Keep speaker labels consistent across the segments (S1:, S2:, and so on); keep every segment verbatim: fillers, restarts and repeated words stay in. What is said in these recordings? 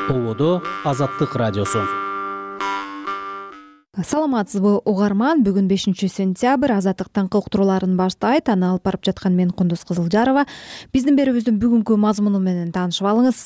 S1: Ободо Азаттык радиосу.
S2: Саламатсызбы угарман, бүгүн бешинчи сентябрь Азаттыктан уктурууларын баштайт. Аны алып барып жаткан мен Кундуз Кызылжарова. Биздин берүүбүздүн бүгүнкү мазмуну менен таанышып алыңыз.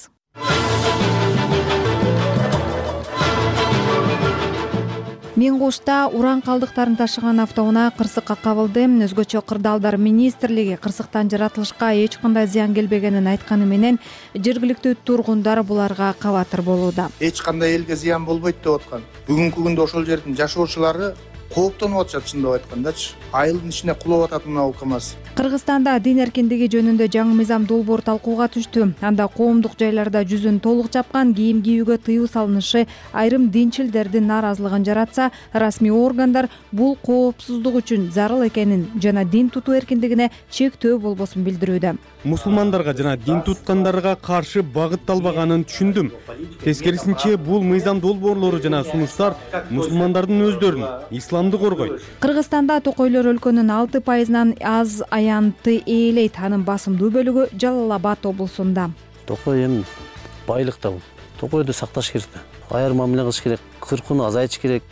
S2: Мен Кошта уран калдыктарын ташыган автоунаа кырсыкка кабылды. Өзгөчө Кырдаалдар министрлиги кырсыктан жаратылышка эч кандай зыян келбегенин айтканы менен жергиликтүү тургундар буларга кабатыр болууда.
S3: Эч кандай элге зыян болбойт деп аткан. Бүгүнкү күндө ошол жердин жашоочулары кооптонуп атышат, чындап айткандачы. Айылдын ичине кулап атат мына бул КАМАЗ.
S2: Кыргызстанда дин эркиндиги жөнүндө жаңы мыйзам долбоор талкууга түштү. Анда коомдук жайларда жүзүн толук жапкан кийим кийүүгө тыюу салынышы айрым динчилдердин нааразылыгын жаратса, расмий органдар бул коопсуздук үчүн зарыл экенин жана дин тутуу эркиндигине чектөө болбосун билдирүүдө.
S4: Мусулмандарга жана дин туткандарга каршы багытталбаганын түшүндүм. Тескерисинче, бул мыйзам долбоорлору жана сунуштар мусулмандардын өздөрүн, исламды коргойт.
S2: Кыргызстанда токойлор өлкөнүн алты пайызынан аз аянтты ээлейт. Анын басымдуу бөлүгү Жалал Абад облусунда.
S5: Токой эми байлык да бул. Токойду сакташ керек. Аяр мамиле кылыш керек, кыркууну азайтыш керек.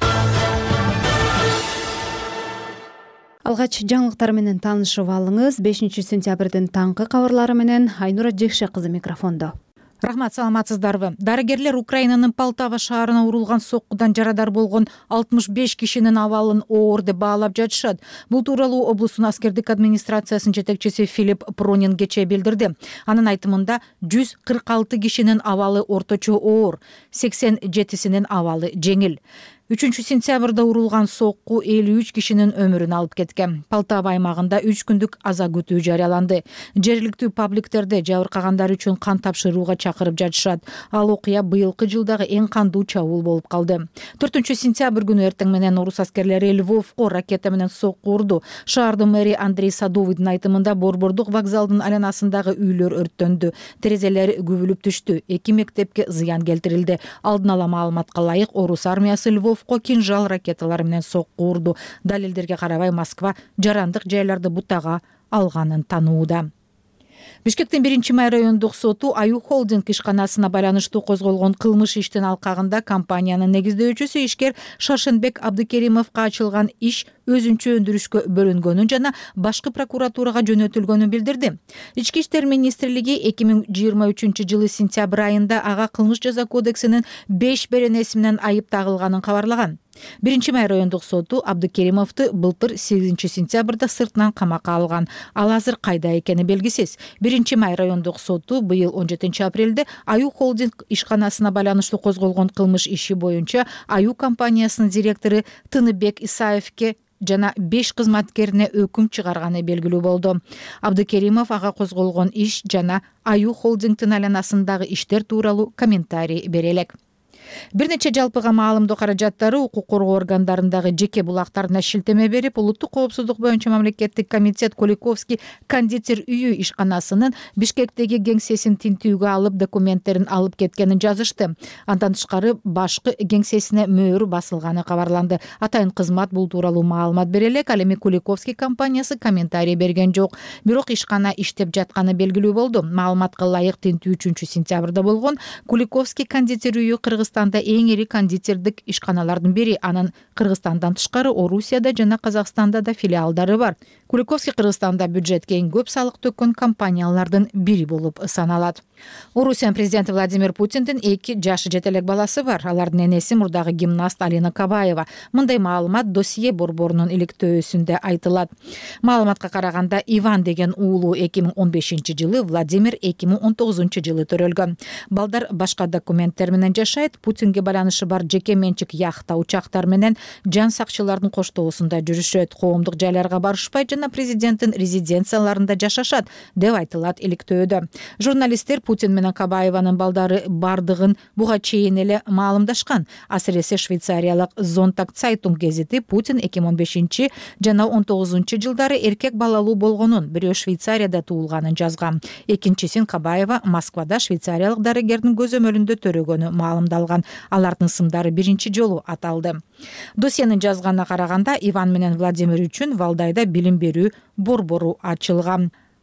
S2: Алгач жаңылыктар менен таанышып алыңыз. бешинчи сентябрдин таңкы кабарлары менен Айнура Жекше кызы микрофондо.
S6: Рахмат, саламатсыздарбы. Дарыгерлер Украинанын Полтава шаарына урулган соккудан жарадар болгон алтымыш беш кишинин абалын оор деп баалап жатышат. Бул тууралуу облустун аскердик администрациясынын жетекчиси Филипп Пронин кечээ билдирди. Анын айтымында жүз кырк алты кишинин абалы орточо оор, сексен жетисинин абалы жеңил. үчүнчү сентябрда урулган сокку элүү үч кишинин өмүрүн алып кеткен. Полтава аймагында үч күндүк аза күтүү жарыяланды. Жергиликтүү пабликтерде жабыркагандар үчүн кан тапшырууга чакырып жатышат. Ал окуя быйылкы жылдагы эң кандуу чабуул болуп калды. төртүнчү сентябрь күнү эртең менен орус аскерлери Львовко ракета менен сокку урду. Шаардын мэри Андрей Садовыйдын айтымында борбордук вокзалдын айланасындагы үйлөр өрттөндү. Терезелер күбүлүп түштү. Эки мектепке зыян келтирилди. Алдын ала маалыматка ылайык орус армиясы Львов кинжал ракеталары менен сокку урду. Далилдерге карабай Москва жарандык жайларды бутага алганын танууда. Бишкектин биринчи май райондук соту Аю холдинг ишканасына байланыштуу козголгон кылмыш иштин алкагында компаниянын негиздөөчүсү ишкер Шаршенбек Абдыкеримовго ачылган иш өзүнчө өндүрүшкө бөлүнгөнүн жана башкы прокуратурага жөнөтүлгөнүн билдирди. Ички иштер министрлиги эки миң жыйырма үчүнчү жылы сентябрь айында ага кылмыш жаза кодексинин беш беренеси менен айып тагылганын кабарлаган. биринчи май райондук соту Абдыкеримовду былтыр сегизинчи сентябрда сыртынан камакка алган. Ал азыр кайда экени белгисиз. биринчи май райондук соту быйыл он жетинчи апрелде Аю холдинг ишканасына байланыштуу козголгон кылмыш иши боюнча Аю компаниясынын директору Тыныбек Исаевке жана беш кызматкерине өкүм чыгарганы белгилүү болду. Абдыкеримов ага козголгон иш жана Аю холдингдин айланасындагы иштер тууралуу комментарий бере элек. Бир нече жалпыга маалымдоо каражаттары укук коргоо органдарындагы жеке булактарына шилтеме берип, улуттук коопсуздук боюнча мамлекеттик комитет Куликовский кондитер үйү ишканасынын Бишкектеги кеңсесин тинтүүгө алып документтерин алып кеткенин жазышты. Андан тышкары башкы кеңсесине мөөрү басылганы кабарланды. Атайын кызмат бул тууралуу маалымат бере элек, ал эми Куликовский компаниясы комментарий берген жок. Бирок ишкана иштеп жатканы белгилүү болду. Маалыматка ылайык тинтүү үчүнчү сентябрда болгон. Куликовский кондитер үйү Кыргызстан эң ири кондитердик ишканалардын бири. Анын Кыргызстандан тышкары Орусияда жана Казакстанда да филиалдары бар. Куликовский Кыргызстанда бюджетке эң көп салык төккөн компаниялардын бири болуп саналат. Орусиянын президенти Владимир Путиндин эки жашы жетелек баласы бар. Алардын энеси мурдагы гимнаст Алина Кабаева. Мындай маалымат досье борборунун иликтөөсүндө айтылат. Маалыматка караганда Иван деген уулу эки миң он бешинчи жылы, Владимир эки миң он тогузунчу жылы төрөлгөн. Балдар башка документтер менен жашайт. Путинге байланышы бар жеке менчик яхта, учактар менен жан сакчылардын коштоосунда жүрүшөт. Коомдук жайларга барышпай жана президенттин резиденцияларында жашашат деп айтылат иликтөөдө. Журналисттер Путин менен Кабаеванын балдары бардыгын буга чейин эле маалымдашкан. Асыресе швейцариялык Зонтак Цайтунг гезити Путин эки миң он бешинчи жана он тогузунчу жылдары эркек балалуу болгонун, бирөө Швейцарияда туулганын жазган. Экинчисин Кабаева Москвада швейцариялык дарыгердин көзөмөлүндө төрөгөнү маалымдалган. Алардын сымдары биринчи жолу аталды. Досьенин жазганына караганда Иван менен Владимир үчүн Валдайда билим берүү борбору ачылган.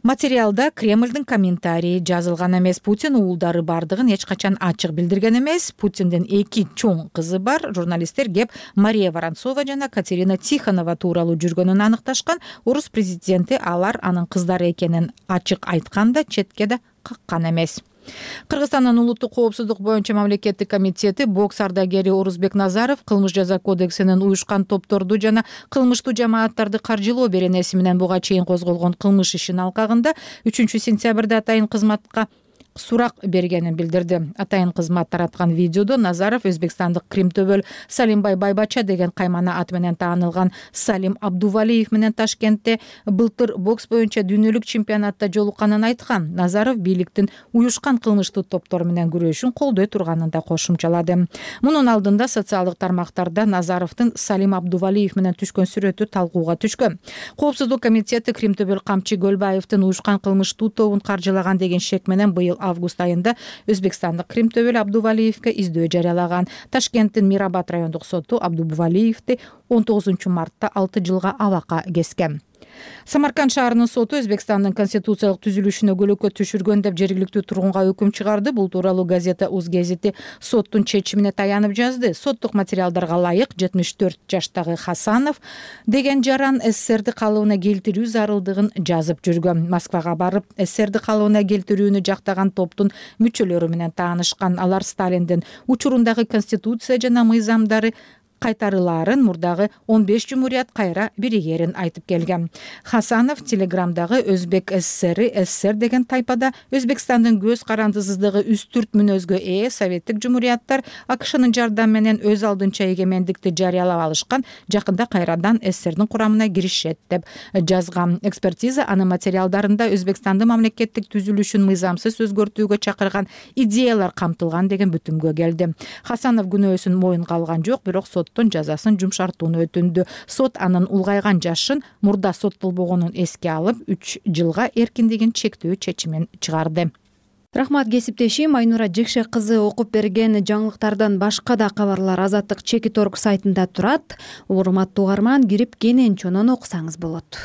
S6: Материалда Кремлдин комментарийи жазылган эмес. Путин уулдары бардыгын эч качан ачык билдирген эмес. Путиндин эки чоң кызы бар. Журналисттер кеп Мария Воронцова жана Катерина Тихонова тууралуу жүргөнүн аныкташкан. Орус президенти алар анын кыздары экенин ачык айтканда четке да каккан эмес. Кыргызстандын улуттук коопсуздук боюнча мамлекеттик комитети бокс ардагери Орузбек Назаров кылмыш жаза кодексинин уюшкан топторду жана кылмыштуу жамааттарды каржылоо беренеси менен буга чейин козголгон кылмыш ишин алкагында үчүнчү сентябрда атайын кызматка сурак бергенин билдирди. Атайын кызмат тараткан видеодо Назаров өзбекстандык Кримтөбөл Салимбай Байбача деген каймана аты менен таанылган Салим Абдувалиев менен Ташкентте былтыр бокс боюнча дүйнөлүк чемпионатта жолукканын айткан. Назаров бийликтин уюшкан кылмыштуу топтор менен күрөшүн колдой турганын да кошумчалады. Мунун алдында социалдык тармактарда Назаровдун Салим Абдувалиев менен түшкөн сүрөтү талкууга түшкөн. Коопсуздук комитети Кримтөбөл Камчы Көлбаевдин уюшкан кылмыштуу тобун каржылаган деген шек менен быйыл август айында Өзбекстандык Кримтөбөл Абдувалиевке издөө жарыялаган. Ташкенттин Мирабад райондук соту Абдувалиевди он тогузунчу мартта алты жылга абакка кескен. Самарканд шаарынын соту Өзбекстандын конституциялык түзүлүшүнө көлөкө түшүргөн деп жергиликтүү тургунга өкүм чыгарды. Бул тууралуу газета Уз гезити соттун чечимине таянып жазды. Соттук материалдарга ылайык жетимиш төрт жаштагы Хасанов деген жаран СССРди калыбына келтирүү зарылдыгын жазып жүргөн. Москвага барып СССРди калыбына келтирүүнү жактаган топтун мүчөлөрү менен таанышкан. Алар Сталиндин учурундагы конституция жана мыйзамдары кайтарылаарын, мурдагы он беш жумурiyat кайра биригерин айтып келген. Хасанов Телеграмдагы Өзбек СССРи СССР деген тайпада Өзбекстандын көз карандысыздыгы үстүрт мүнөзгө ээ Советтик жумурияттар АКШнын жардамы менен өз алдынча эгемендикти жарыялап алышкан, жакында кайрадан СССРдин курамына киришет деп жазган. Экспертиза анын материалдарында Өзбекстандын мамлекеттик түзүлүшүн мыйзамсыз өзгөртүүгө чакырган идеялар камтылган деген бүтүмгө келди. Хасанов күнөөсүн моюнга алган жок, бирок соттун жазасын жумшартууну өтүндү. Сот анын улгайган жашын мурда соттолбогонун эске алып, үч жылга эркиндигин чектөө чечимин чыгарды.
S2: Рахмат кесиптешим Айнура Жекше кызы окуп берген жаңылыктардан башка да кабарлар Азаттык Чекит орг сайтында турат. Урматтуу угарман, кирип кенен чонон окусаңыз болот.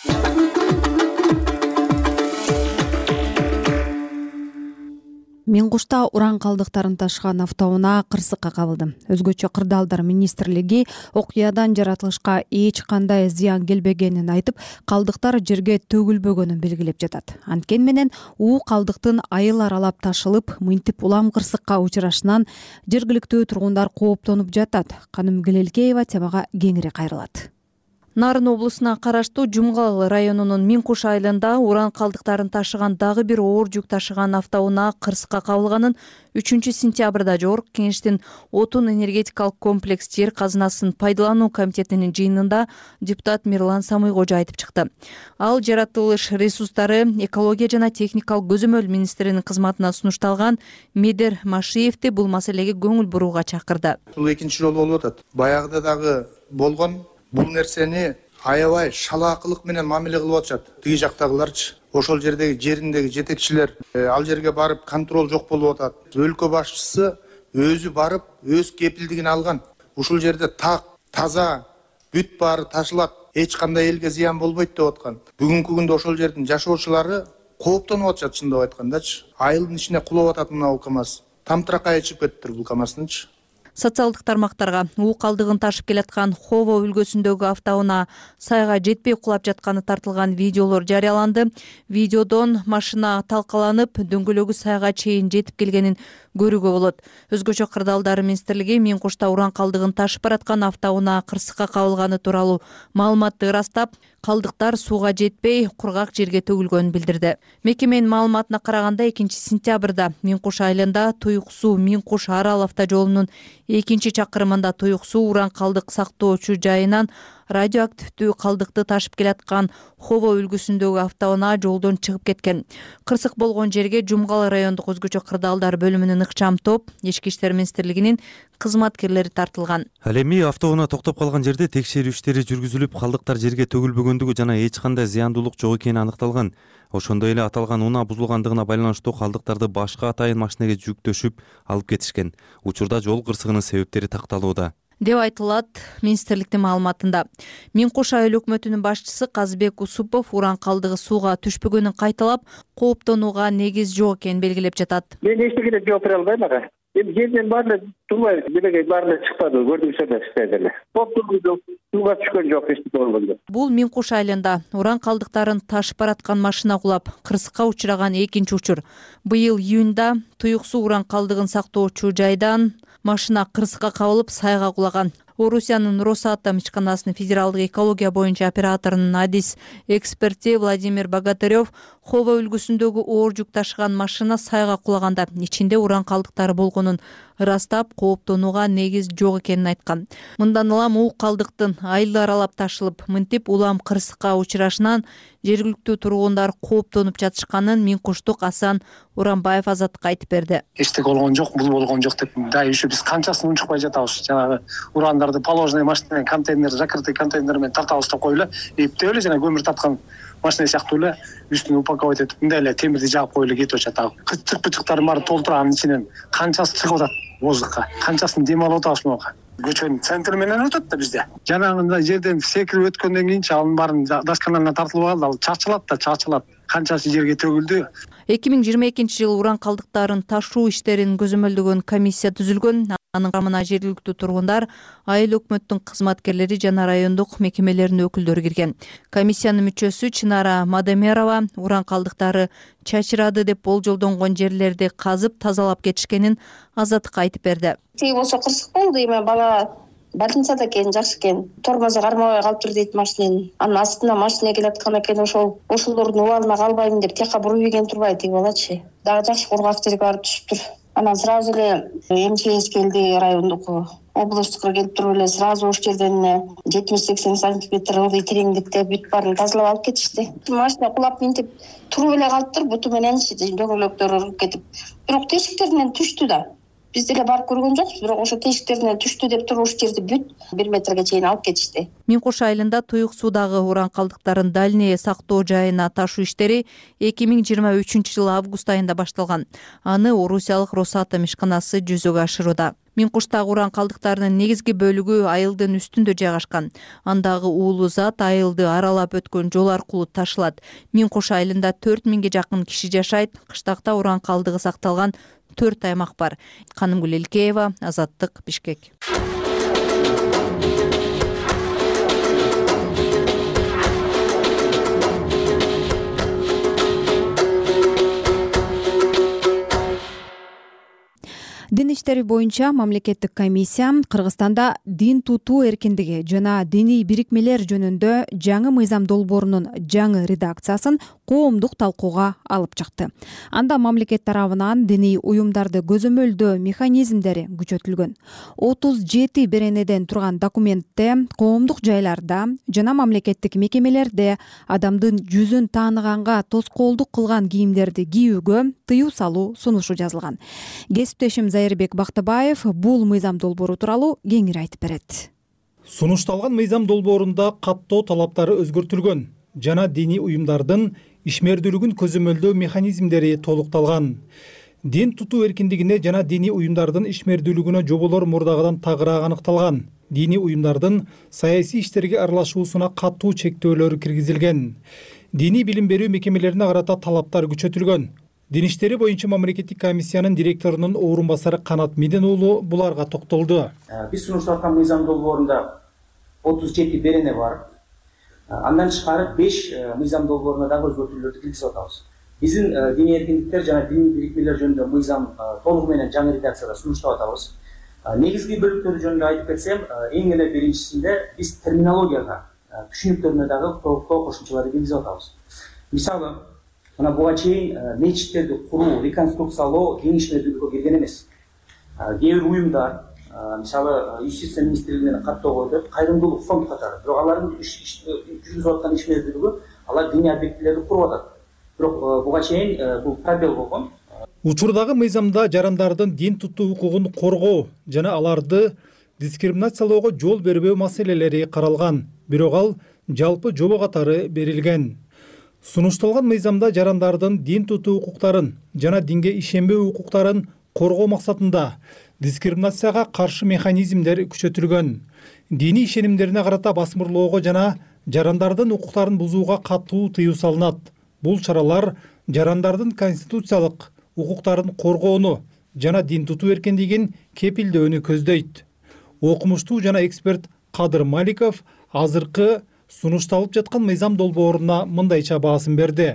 S2: Миңкушта уран калдыктарын ташыган автоунаа кырсыкка кабылды. Өзгөчө Кырдаалдар министрлиги окуядан жаратылышка эч кандай зыян келбегенин айтып, калдыктар жерге төгүлбөгөнүн белгилеп жатат. Анткени менен уу калдыктын айыл аралап ташылып, мынтип улам кырсыкка учурашынан жергиликтүү тургундар кооптонуп жатат. Каным Гелелкеева темага кеңири кайрылат.
S7: Нарын облусуна караштуу Жумгал районунун Миңкуш айылында уран калдыктарын ташыган дагы бир оор жүк ташыган автоунаа кырсыкка кабылганын үчүнчү сентябрда Жогорку Кеңештин отун энергетикалык комплекс жер казынасын пайдалануу комитетинин жыйынында депутат Мирлан Самыйкожо айтып чыкты. Ал жаратылыш ресурстары, экология жана техникалык көзөмөл министринин кызматына сунушталган Медер Машиевди бул маселеге көңүл бурууга чакырды.
S3: Бул экинчи жолу болуп атат. Баягыда дагы болгон. Бул нерсени аябай шалаакылык менен мамиле кылып атышат. Тиги жактагыларчы, ошол жердеги жериндеги жетекчилер ал жерге барып контроль жок болуп атат. Өлкө башчысы өзү барып, өз кепилдигин алган. Ушул жерде так, таза, бүт баары ташылат, эч кандай элге зыян болбойт деп аткан. Бүгүнкү күндө ошол жердин жашоочулары кооптонуп атышат, чындап айткандачы. Айылдын ичине кулап атат мына КАМАЗ. Тамтыракай чыгып кетиптир бул КАМАЗдынчы.
S7: Социалдык тармактарга уу калдыгын ташып келаткан Хово өлкөсүндөгү автоунаа сайга жетпей кулап жатканы тартылган видеолор жарыяланды. Видеодон машина талкаланып, дөңгөлөгү сайга чейин жетип келгенин көрүүгө болот. Өзгөчө Кырдаалдар министрлиги Миңкушта уран калдыгын ташып бараткан автоунаа кырсыкка кабылганы тууралуу маалыматты ырастап, калдыктар сууга жетпей, кургак жерге төгүлгөнүн билдирди. Мекеменин маалыматына караганда экинчи сентябрда Миңкуш айылында Туюк суу Миңкуш Арал автожолунун экинчи чакырымында Туюк суу уран калдык сактоочу жайынан радиоактивдүү калдыкты ташып келаткан Хово өлкөсүндөгү автоунаа жолдон чыгып кеткен. Кырсык болгон жерге Жумгал райондук өзгөчө Кырдаалдар бөлүмүнүн ыкчам топ, Ички иштер министрлигинин кызматкерлери тартылган.
S4: Ал эми автоунаа токтоп калган жерде текшерүү иштери жүргүзүлүп, калдыктар жерге төгүлбөгөндүгү жана эч кандай зыяндуулук жок экени аныкталган. Ошондой эле аталган унаа бузулгандыгына байланыштуу калдыктарды башка атайын машинеге жүктөшүп алып кетишкен. Учурда жол кырсыгынын себептери такталууда.
S7: деп айтылат министрликтин маалыматында. Миң Куш айыл өкмөтүнүн башчысы Казбек Усупов уран калдыгы сууга түшпөгөнүн кайталап, кооптонууга негиз жок экенин белгилеп жатат.
S8: Мен эчтекеде жооп бере албайм ага. Эми жерден баары турбай, делеге баары чыкпады, көрдүңүздөр эле. Кооптонуу жок, сууга түшкөн жок, эчтеке болгондо.
S7: Бул Миң Куш айылында уран калдыктарын ташып бараткан машина кулап, кырсыкка учураган экинчи учур. Быйыл июнда Туюк суу уран калдыгын сактоочу жайдан машина кырсыкка кабылып сайга кулаган. Орусиянын Росатом ишканасынын федералдык экология боюнча операторунун адис эксперти Владимир Богатырев Хова үлгүсүндөгү оор жүк ташыган машина сайга кулаганда ичинде уран калдыктары болгонун ырастап, кооптонууга негиз жок экенин айткан. Мындан улам уу калдыктын айыл аралап ташылып, мынтип улам кырсыкка учурашынан жергиликтүү тургундар кооптонуп жатышканын Миң Куштук Асан Уранбаев Азаттыкка айтып берди.
S9: Эчтеке болгон жок, бул болгон жок деп дайым ушу биз канчасын унчукпай жатабыз. Жанагы урандарды положенный машина менен контейнер, закрытый контейнер менен тартабыз деп коюп эле, эптеп эле жана көмүр тарткан машина сыяктуу эле үстүн упаковать этип, мындай эле темирди жаап коюп эле кетип атат. Кычык-пычыктарын баары толтуранын ичинен канчасы чыгып атат воздухка, канчасын дем алып атабыз могу. Көчөнүн центри менен өтөт да бизде. Жанагындай жерден секирип өткөндөн кийинчи анын баарын дашканалына тартылып алды, ал чачылат да, чачылат. Канчасы жерге төгүлдү.
S7: эки миң жыйырма экинчи жылы уран калдыктарын ташуу иштерин көзөмөлдөгөн комиссия түзүлгөн. Анын курамына жергиликтүү тургундар, айыл өкмөттүн кызматкерлери жана райондук мекемелердин өкүлдөрү кирген. Комиссиянын мүчөсү Чынара Мадемерова уран калдыктары чачырады деп болжолдонгон жерлерди казып тазалап кетишкенин Азаттыкка айтып берди.
S10: Тиги болсо кырсык болду, эми бала больницада экен, жакшы экен. Тормозу кармабай калыптыр дейт машинанын. Анын астына машина келаткан экен, ошол ошолордун убалына калбайм деп тияка буруп ийген турбайт тиги балачы. Дагы жакшы кургак жерге барып түшүптүр. Анан сразу эле эм че эс келди, райондук, областтыкка келип туруп эле сразу ош жерден жетимиш сексен сантиметр ылдый тереңдикте бүт баарын тазалап алып кетишти. Машина кулап минтип туруп эле калыптыр, буту менен дөңгөлөктөр уруп кетип. Бирок тешиктеринен түштү да. Биз деле барып көргөн жокпуз, бирок ошо тешиктеринен түштү деп туруп уш жерди бүт бир метрге чейин алып кетишти.
S7: Миң Куш айылында Туюк суудагы уран калдыктарын дальний сактоо жайына ташуу иштери эки миң жыйырма үчүнчү жылы август айында башталган. Аны Орусиялык Росатом ишканасы жүзөгө ашырууда. Миң Куштагы уран калдыктарынын негизги бөлүгү айылдын үстүндө жайгашкан. Андагы уулуу зат айылды аралап өткөн жол аркылуу ташылат. Миң Куш айылында төрт миңге жакын киши жашайт. Кыштакта уран калдыгы сакталган төрт аймак бар. Канымгүл Элкеева, Азаттык, Бишкек.
S2: Дин иштери боюнча мамлекеттик комиссия Кыргызстанда дин тутуу эркиндиги жана диний бирикмелер жөнүндө жаңы мыйзам долбоорунун жаңы редакциясын коомдук талкууга алып чыкты. Анда мамлекет тарабынан диний уюмдарды көзөмөлдөө механизмдери күчөтүлгөн. отуз жети беренеден турган документте коомдук жайларда жана мамлекеттик мекемелерде адамдын жүзүн тааныганга тоскоолдук кылган кийимдерди кийүүгө тыюу салуу сунушу жазылган. Кесиптешим Зайырбек Бактыбаев бул мыйзам долбоору тууралуу кеңири айтып берет.
S11: Сунушталган мыйзам долбоорунда каттоо талаптары өзгөртүлгөн жана диний уюмдардын ишмердүүлүгүн көзөмөлдөө механизмдери толукталган. Дин тутуу эркиндигине жана диний уюмдардын ишмердүүлүгүнө жоболор мурдагыдан тагыраак аныкталган. Диний уюмдардын саясий иштерге аралашуусуна катуу чектөөлөр киргизилген. Диний билим берүү мекемелерине карата талаптар күчөтүлгөн. Дин иштери боюнча мамлекеттик комиссиянын директорунун орун басары Канат Миден уулу буларга токтолду.
S12: Биз сунушталган мыйзам долбоорунда отуз жети берене бар. Андан тышкары беш мыйзам долбооруна дагы өзгөртүүлөрдү киргизип атабыз. Биздин диний эркиндиктер жана диний бирикмелер жөнүндө мыйзам толугу менен жаңы редакцияда сунуштап атабыз. Негизги бөлүктөрү жөнүндө айтып кетсем, эң эле биринчисинде биз терминологияга, түшүнүктөрүнө дагы толуктоо кошумчаларды киргизип атабыз. Мисалы, мына буга чейин мечиттерди куруу, реконструкциялоо кеңешмелүүлүккө кирген эмес. Кээ бир уюмдар, мисалы, Юстиция министрлигинен каттоого өтүп, кайрымдуулук фонд катары, бирок алардын жүргүзүп аткан ишмердүүлүгү алар диний объектилерди куруп атат. Бирок буга чейин бул пробел болгон.
S11: Учурдагы мыйзамда жарандардын дин тутуу укугун коргоо жана аларды дискриминациялоого жол бербөө маселелери каралган, бирок ал жалпы жобо катары берилген. Сунушталган мыйзамда жарандардын дин тутуу укуктарын жана динге ишенбөө укуктарын коргоо максатында дискриминацияга каршы механизмдер күчөтүлгөн. Диний ишенимдерине карата басмырлоого жана жарандардын укуктарын бузууга катуу тыюу салынат. Бул чаралар жарандардын конституциялык укуктарын коргоону жана дин тутуу эркиндигин кепилдөөнү көздөйт. Окумуштуу жана эксперт Кадыр Маликов азыркы сунушталып жаткан мыйзам долбооруна мындайча баасын берди.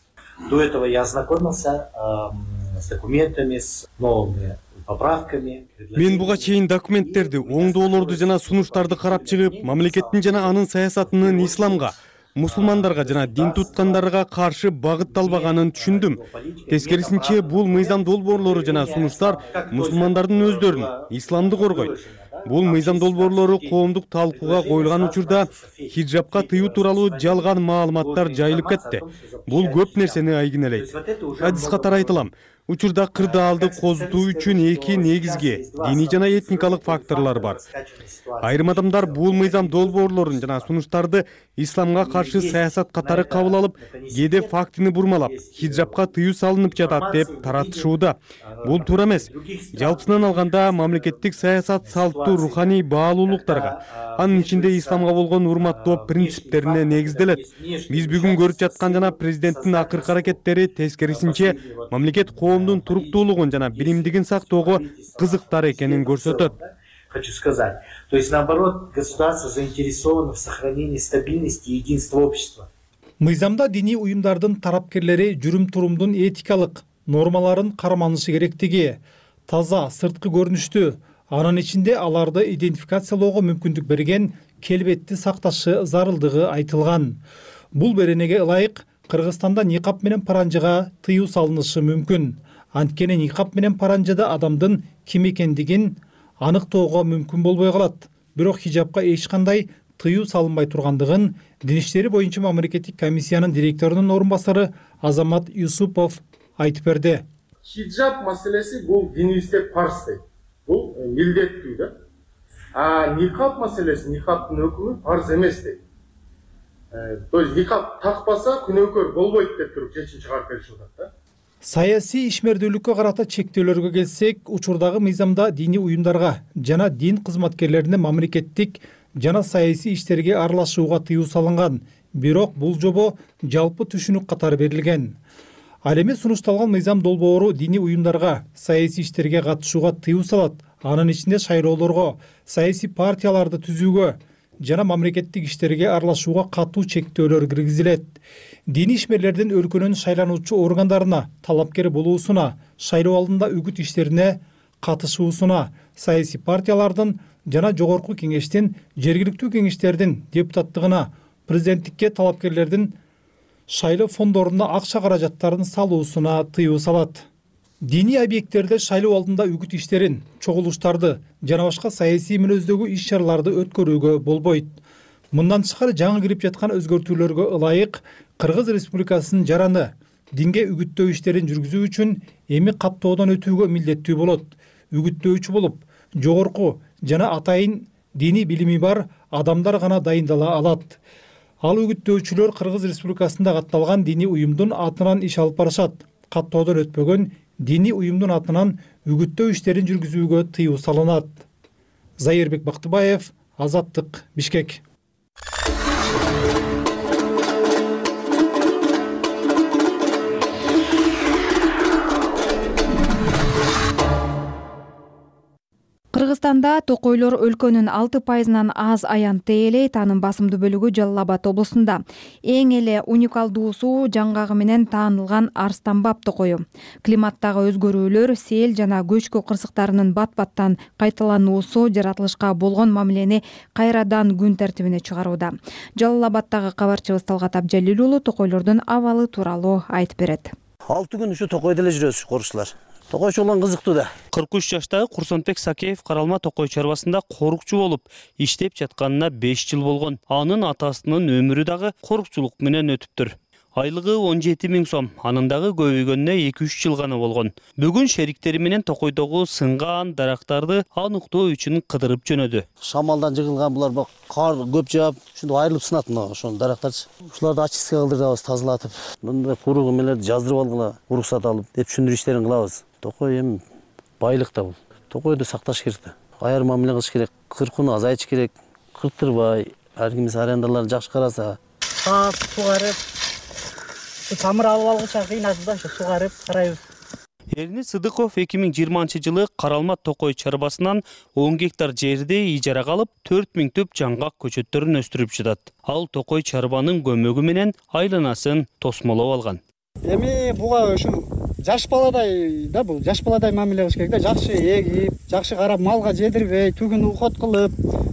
S12: До этого я ознакомился э, с документами, с новыми поправками.
S4: Мен буга чейин документтерди, оңдоолорду жана сунуштарды карап чыгып, мамлекеттин жана анын саясатынын исламга, мусулмандарга жана дин туткандарга каршы багытталбаганын түшүндүм. Тескерисинче, бул мыйзам долбоорлору жана сунуштар мусулмандардын өздөрүн, исламды коргойт. Бул мыйзам долбоорлору коомдук талкууга коюлган учурда хиджабка тыюу тууралуу жалган маалыматтар жайылып кетти. Бул көп нерсени айгинелейт. Адис катары айтылам. Учурда кырдаалды козутуу үчүн эки негизги диний жана этникалык факторлор бар. Айрым адамдар бул мыйзам долбоорлорун жана сунуштарды исламга каршы саясат катары кабыл алып, кээде фактыны бурмалап, хиджабка тыюу салынып жатат деп таратышууда. Бул туура эмес. Жалпысынан алганда мамлекеттик саясат салттуу руханий баалуулуктарга, анын ичинде исламга болгон урматтоо принциптерине негизделет. Биз бүгүн көрүп жаткан жана президенттин акыркы аракеттери тескерисинче мамлекет коомдун туруктуулугун жана биримдигин сактоого кызыктар экенин көрсөтөт.
S12: Хочу сказать, то есть наоборот, государство заинтересовано в сохранении стабильности и единства общества.
S11: Мыйзамда диний уюмдардын тарапкерлери жүрүм-турумдун этикалык нормаларын карманышы керектиги, таза сырткы көрүнүштү, анын ичинде аларды идентификациялоого мүмкүндүк берген келбетти сакташы зарылдыгы айтылган. Бул беренеге ылайык Кыргызстанда никап менен паранжыга тыюу салынышы мүмкүн. Анткени никап менен паранжыда адамдын ким экендигин аныктоого мүмкүн болбой калат. Бирок хижабка эч кандай тыюу салынбай тургандыгын Дин иштери боюнча мамлекеттик комиссиянын директорунун орун басары Азамат Юсупов айтып берди.
S13: Хиджаб маселеси бул диниисте парз дейт. Бул милдеттүү да. А никап маселеси, никаптын өкүмү парз эмес дейт. То есть никап такпаса күнөөкөр болбойт деп туруп чечим чыгарып беришип атат да.
S11: Саясий ишмердүүлүккө карата чектөөлөргө келсек, учурдагы мыйзамда диний уюмдарга жана дин кызматкерлерине мамлекеттик жана саясий иштерге аралашууга тыюу салынган. Бирок бул жобо жалпы түшүнүк катары берилген. Ал эми сунушталган мыйзам долбоору диний уюмдарга саясий иштерге катышууга тыюу салат. Анын ичинде шайлоолорго, саясий партияларды түзүүгө жана мамлекеттик иштерге аралашууга катуу чектөөлөр киргизилет. Диний ишмерлердин өлкөнүн шайлануучу органдарына талапкер болуусуна, шайлоо алдында үгүт иштерине катышуусуна, саясий партиялардын жана жогорку кеңештин, жергиликтүү кеңештердин депутаттыгына, президенттикке талапкерлердин шайлоо фондоруна акча каражаттарын салуусуна тыюу салат. Диний объекттерде шайлоо алдында үгүт иштерин, чогулуштарды жана башка саясий мүнөздөгү иш-чараларды өткөрүүгө болбойт. Мындан тышкары жаңы кирип жаткан өзгөртүүлөргө ылайык Кыргыз Республикасынын жараны динге үгүттөө иштерин жүргүзүү үчүн эми каттоодон өтүүгө милдеттүү болот. Үгүттөөчү болуп, жогорку жана атайын диний билими бар адамдар гана дайындала алат. Ал үгүттөөчүлөр Кыргыз Республикасында катталган диний уюмдун атынан иш алып барышат. Каттоодон өтпөгөн диний уюмдун атынан үгүттөө иштерин жүргүзүүгө тыюу салынат. Зайырбек Бактыбаев, Азаттык, Бишкек.
S2: Кыргызстанда токойлор өлкөнүн алты пайызынан аз аянтты ээлейт, анын басымдуу бөлүгү Жалал Абад облусунда. Эң эле уникалдуусу жаңгагы менен таанылган арстанбап токою. Климаттагы өзгөрүүлөр, сел жана көчкү кырсыктарынын бат-баттан кайталануусу жаратылышка болгон мамилени кайрадан күн тартибине чыгарууда. Жалал Абадтагы кабарчыбыз Талгат Абжалил уулу токойлордун абалы тууралуу айтып берет.
S5: алты күн ушу токойдо эле жүрөбүз, корушчулар. Токойчу болгон кызыктуу да.
S1: кырк үч жаштагы Курсонбек Сакеев Каралма токой чарбасында корукчу болуп иштеп жатканына беш жыл болгон. Анын атасынын өмүрү дагы корукчулук менен өтүптүр. Айлыгы он жети миң сом, анын дагы көбөйгөнүнө эки үч жыл гана болгон. Бүгүн шериктери менен токойдогу сынган дарактарды аныктоо үчүн кыдырып жөнөдү.
S5: Шамалдан жыгылган булар бак кар көп жаап, ушундай айрылып сынат мына ошол дарактарчы. Ушуларды очистка кылдырабыз, тазалатып. Мындай куруу эмелерди жаздырып алгыла, уруксат алып деп түшүндүрүү иштерин кылабыз. Токой эми байлык да бул. токойду сакташ керек да. Айыр мамиле кылыш керек, кыркууну азайтыш керек, кырктырбай, ар кимиси арендаларды жакшы караса.
S14: Саап сугарып, тамыр алып алгыча кыйнады да, ошо сугарып карайбыз.
S1: Эрни Сыдыков эки миң жыйырманчы жылы Каралма токой чарбасынан он гектар жерди ижарага алып, төрт миң түп жаңгак көчөттөрүн өстүрүп жатат. Ал токой чарбанын көмөгү менен айланасын тосмолоп алган.
S14: Эми буга ушул жаш баладай да, бул жаш баладай мамиле кылыш керек да, жакшы эгип, жакшы карап, малга жедирбей, түгүн ухот кылып,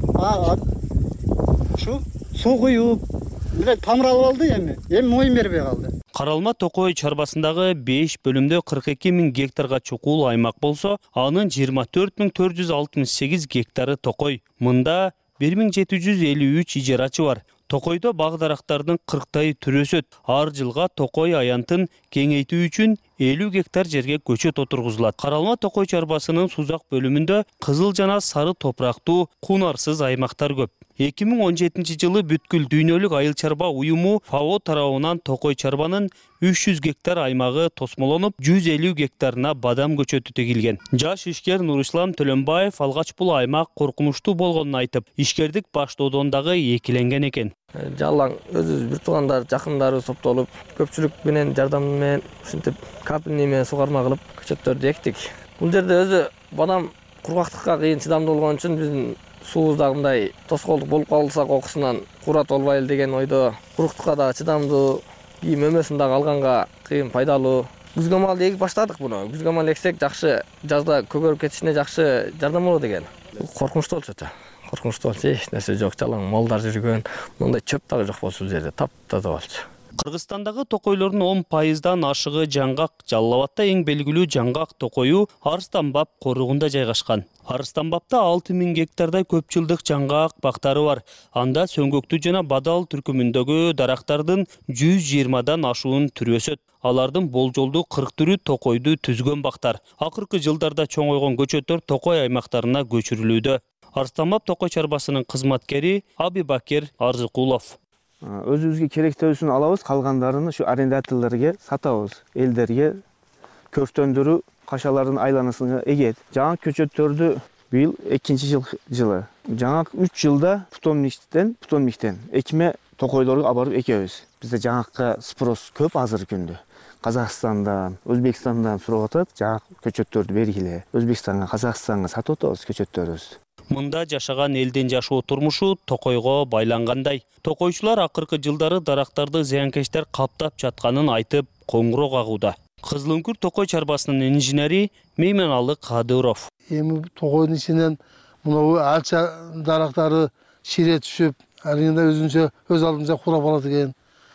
S14: ушу суу куюп, тамыр алып алды эми. Эми моюн бербей калды.
S1: Каралма токой чарбасындагы беш бөлүмдө кырк эки миң гектарга чукул аймак болсо, анын жыйырма төрт миң төрт жүз алтымыш сегиз гектары токой. Мында бир миң жети жүз элүү үч ижарачы бар. Токойдо бак дарактардын кырктайы түрү өсөт. Ар жылга токой аянтын кеңейтүү үчүн элүү гектар жерге көчөт отургузулат. Каралма токой чарбасынын сузак бөлүмүндө кызыл жана сары топурактуу, кунарсыз аймактар көп. эки миң он жетинчи жылы бүткүл дүйнөлүк айыл чарба уюму ФАО тарабынан токой чарбанын үч жүз гектар аймагы тосмолонуп, жүз элүү гектарына бадам көчөтү тегилген. Жаш ишкер Нурислам Төлөнбаев алгач бул аймак коркунучтуу болгонун айтып, ишкердик баштоодон дагы экиленген экен.
S15: Жалаң өзүбүз бир туугандар, жакындары топтолуп, көпчүлүк менен жардам менен ушинтип капельный менен сугарма кылып көчөттөрдү эктик. Бул жерде өзү бадам кургактыкка кыйын чыдамдуу болгон үчүн биздин суубузда мындай тоскоолдук болуп калса кокусунан куурат болбайлы деген ойдо, куруктукка да чыдамдуу, кийим өмөсүн дагы алганга кыйын пайдалуу. Күзгө малды эгип баштадык буну. Күзгө мал эксек жакшы, жазда көгөрүп кетишине жакшы жардам болот экен. Коркунучтуу болчу да. Коркунучтуу болчу, эч нерсе жок, жалаң малдар жүргөн, мындай чөп дагы жок болчу бул жерде, таптаза болчу.
S1: Кыргызстандагы токойлордун он пайыздан ашыгы жаңгак. Жалал Абадта эң белгилүү жаңгак токою Арыстанбаб коругунда жайгашкан. Арыстанбабта алты миң гектардай көп жылдык жаңгак бактары бар. Анда сөңгөктүү жана бадал түркүмүндөгү дарактардын жүз жыйырмадан ашуун түрү өсөт. Алардын болжолдуу кырк түрү токойду түзгөн бактар. Акыркы жылдарда чоңойгон көчөттөр токой аймактарына көчүрүлүүдө. Арыстанбаб токой чарбасынын кызматкери Абибакир Арзыкулов.
S16: Өзүбүзгө керектүүсүн алабыз, калгандарын ушу арендаторлорго сатабыз. Элдерге көртөндүрүү кашалардын айланасына эгет. Жаңа көчөттөрдү быйыл экинчи жыл жылы. Жаңа үч жылда питомниктен, питомниктен экме токойлорго алып экебиз. Бизде жаңакка спрос көп азыр күндө. Казакстандан, Өзбекстандан сурап атат, жаңа көчөттөрдү бергиле. Өзбекстанга, Казакстанга сатып атабыз көчөттөрүбүздү.
S1: Мында жашаган элдин жашоо турмушу токойго байлангандай. Токойчулар акыркы жылдары дарактарды зыянкечтер каптап жатканын айтып, коңгуроо кагууда. Кызылөңкүр токой чарбасынын инженери Мейманалы Кадыров.
S17: Эми токойдун ичинен мына алча дарактары шире түшүп, алында өзүнчө өз алдынча курап алат экен.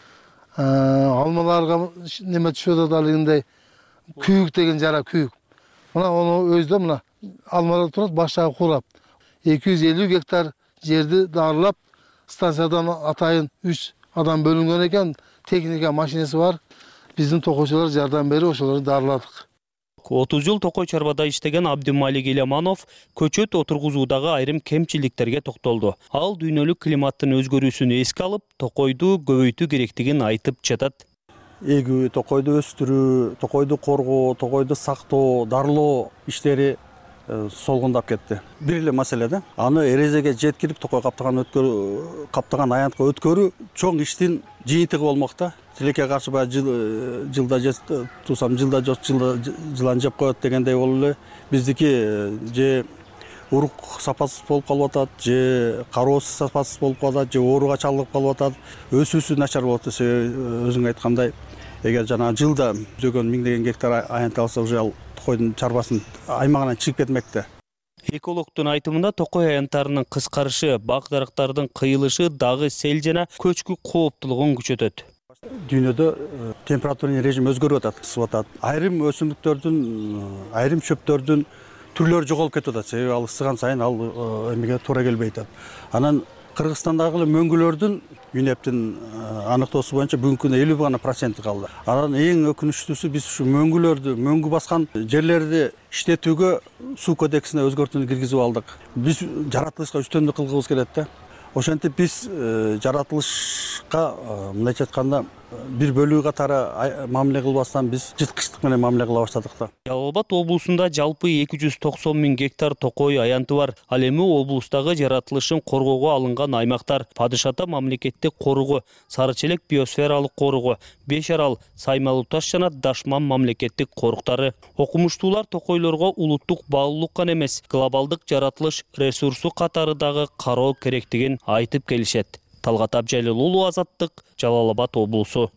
S17: Алмаларга неме түшүп атат, алында күйүк деген жара күйүк. Мына ону өздөп мына алмалар турат, башагы курап. эки жүз элүү гектар жерди дарылап, станциядан атайын үч адам бөлүнгөн экен, техника машинеси бар. Биздин токойчулар жардам берип ошолорду дарыладык.
S1: отуз жыл токой чарбада иштеген Абдималик Иламанов көчөт отургузуудагы айрым кемчиликтерге токтолду. Ал дүйнөлүк климаттын өзгөрүүсүн эске алып, токойду көбөйтүү керектигин айтып жатат.
S18: Эгүү, токойду өстүрүү, токойду коргоо, токойду сактоо, дарылоо иштери солгундап кетти. Бир эле маселе да. Аны эрезеге жеткирип токой каптаган өткөрүү, каптаган аянтка өткөрүү чоң иштин жыйынтыгы болмок да. Тилекке каршы баягы жылда тусам жылда жок жылан жеп коет дегендей болуп эле биздики же урук сапасыз болуп калып атат, же кароосу сапасыз болуп калып атат, же ооруга чалдыгып калып атат, өсүүсү начар болуп атат. Өзүң айткандай, эгер жана жылда жүзгөн миңдеген гектар аянт алса, уже ал токойдун чарбасын аймагынан чыгып кетмекте.
S1: Экологтун айтымында токой аянттарынын кыскарышы, бак дарактардын кыйылышы дагы сел жана көчкү кооптулугун күчөтөт.
S18: Дүйнөдө температурный режим өзгөрүп атат, ысып атат. Айрым өсүмдүктөрдүн, айрым чөптөрдүн түрлөрү жоголуп кетип атат. Себеби ал ысыган сайын ал эмеге туура келбей атат. Анан Кыргызстандагы мөңгүлөрдүн юнептин аныктоосу боюнча бүгүнкү күндө элүү гана проценти калды. Анан эң өкүнүчтүүсү биз ушу мөңгүлөрдү, мөңгү баскан жерлерди иштетүүгө суу кодексине өзгөртүүнү киргизип алдык. Биз жаратылышка үстөмдүк кылгыбыз келет да. Ошентип биз жаратылышка мындайча айтканда бир бөлүгү катары мамиле кылбастан биз жырткычтык менен мамиле кыла баштадык да.
S1: Жалал Абад облусунда жалпы эки жүз токсон миң гектар токой аянты бар. Ал эми облустагы жаратылышын коргоого алынган аймактар: Падыш Ата мамлекеттик коругу, Сары Челек биосфералык коругу, Беш Арал, Саймалуу таш жана Дашман мамлекеттик коруктары. Окумуштуулар токойлорго улуттук баалуулук гана эмес, глобалдык жаратылыш ресурсу катары дагы кароо керектигин айтып келишет. Талгат Абжалил уулу, Азаттык, Жалал Абад облусу.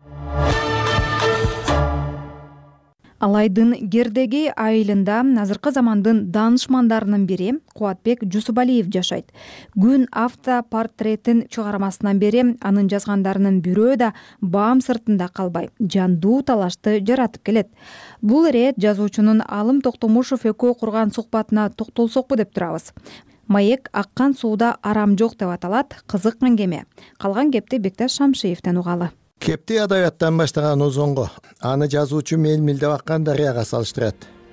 S2: Алайдын Гердеги айылында азыркы замандын даанышмандарынын бири Кубатбек Жусупалиев жашайт. Күн автопортретин чыгармасынан бери анын жазгандарынын бирөө да баам сыртында калбай, жандуу талашты жаратып келет. Бул ирет жазуучунун Алым Токтомушев экөө курган сухбатына токтолсокпу деп турабыз. Маек аккан сууда арам жок деп аталат, кызык аңгеме. Калган кепти Бекташ Шамшиевден угалы.
S19: Кепти адабияттан баштаган озонго, аны жазуучу мелмилдеп аккан дарыяга салыштырат.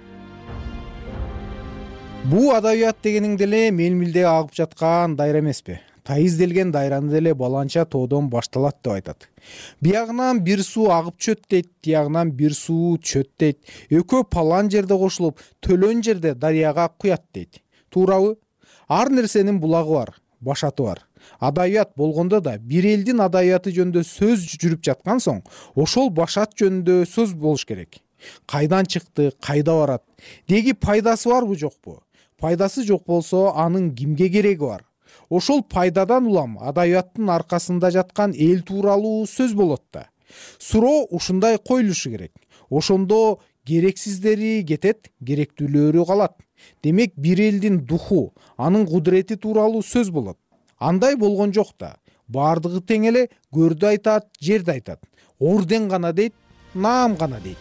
S20: Бу адабият дегениң деле мелмилдеп агып жаткан дайра эмеспи? Тайызделген дайраны деле баланча тоодон башталат деп айтат. Биягынан бир суу агып чөт дейт, тиягынан бир суу чөт дейт. Экөө палан жерде кошулуп, төлөн жерде дарыяга куят дейт. Туурабы? Ар нерсенин булагы бар, башаты бар. Адабият болгондо да бир элдин адабияты жөнүндө сөз жүрүп жаткан соң, ошол башат жөнүндө сөз болуш керек. Кайдан чыкты, кайда барат? Деги пайдасы барбы, жокпу? Пайдасы жок болсо, анын кимге кереги бар? Ошол пайдадан улам адабияттын аркасында жаткан эл тууралуу сөз болот да. Суроо ушундай коюлушу керек. Ошондо керексиздери кетет, керектүүлөрү калат. Демек бир элдин духу, анын кудурети тууралуу сөз болот. Андай болгон жок да. Бардыгы тең эле көрдү айтат, жерди айтат. Орден гана дейт, наам гана дейт.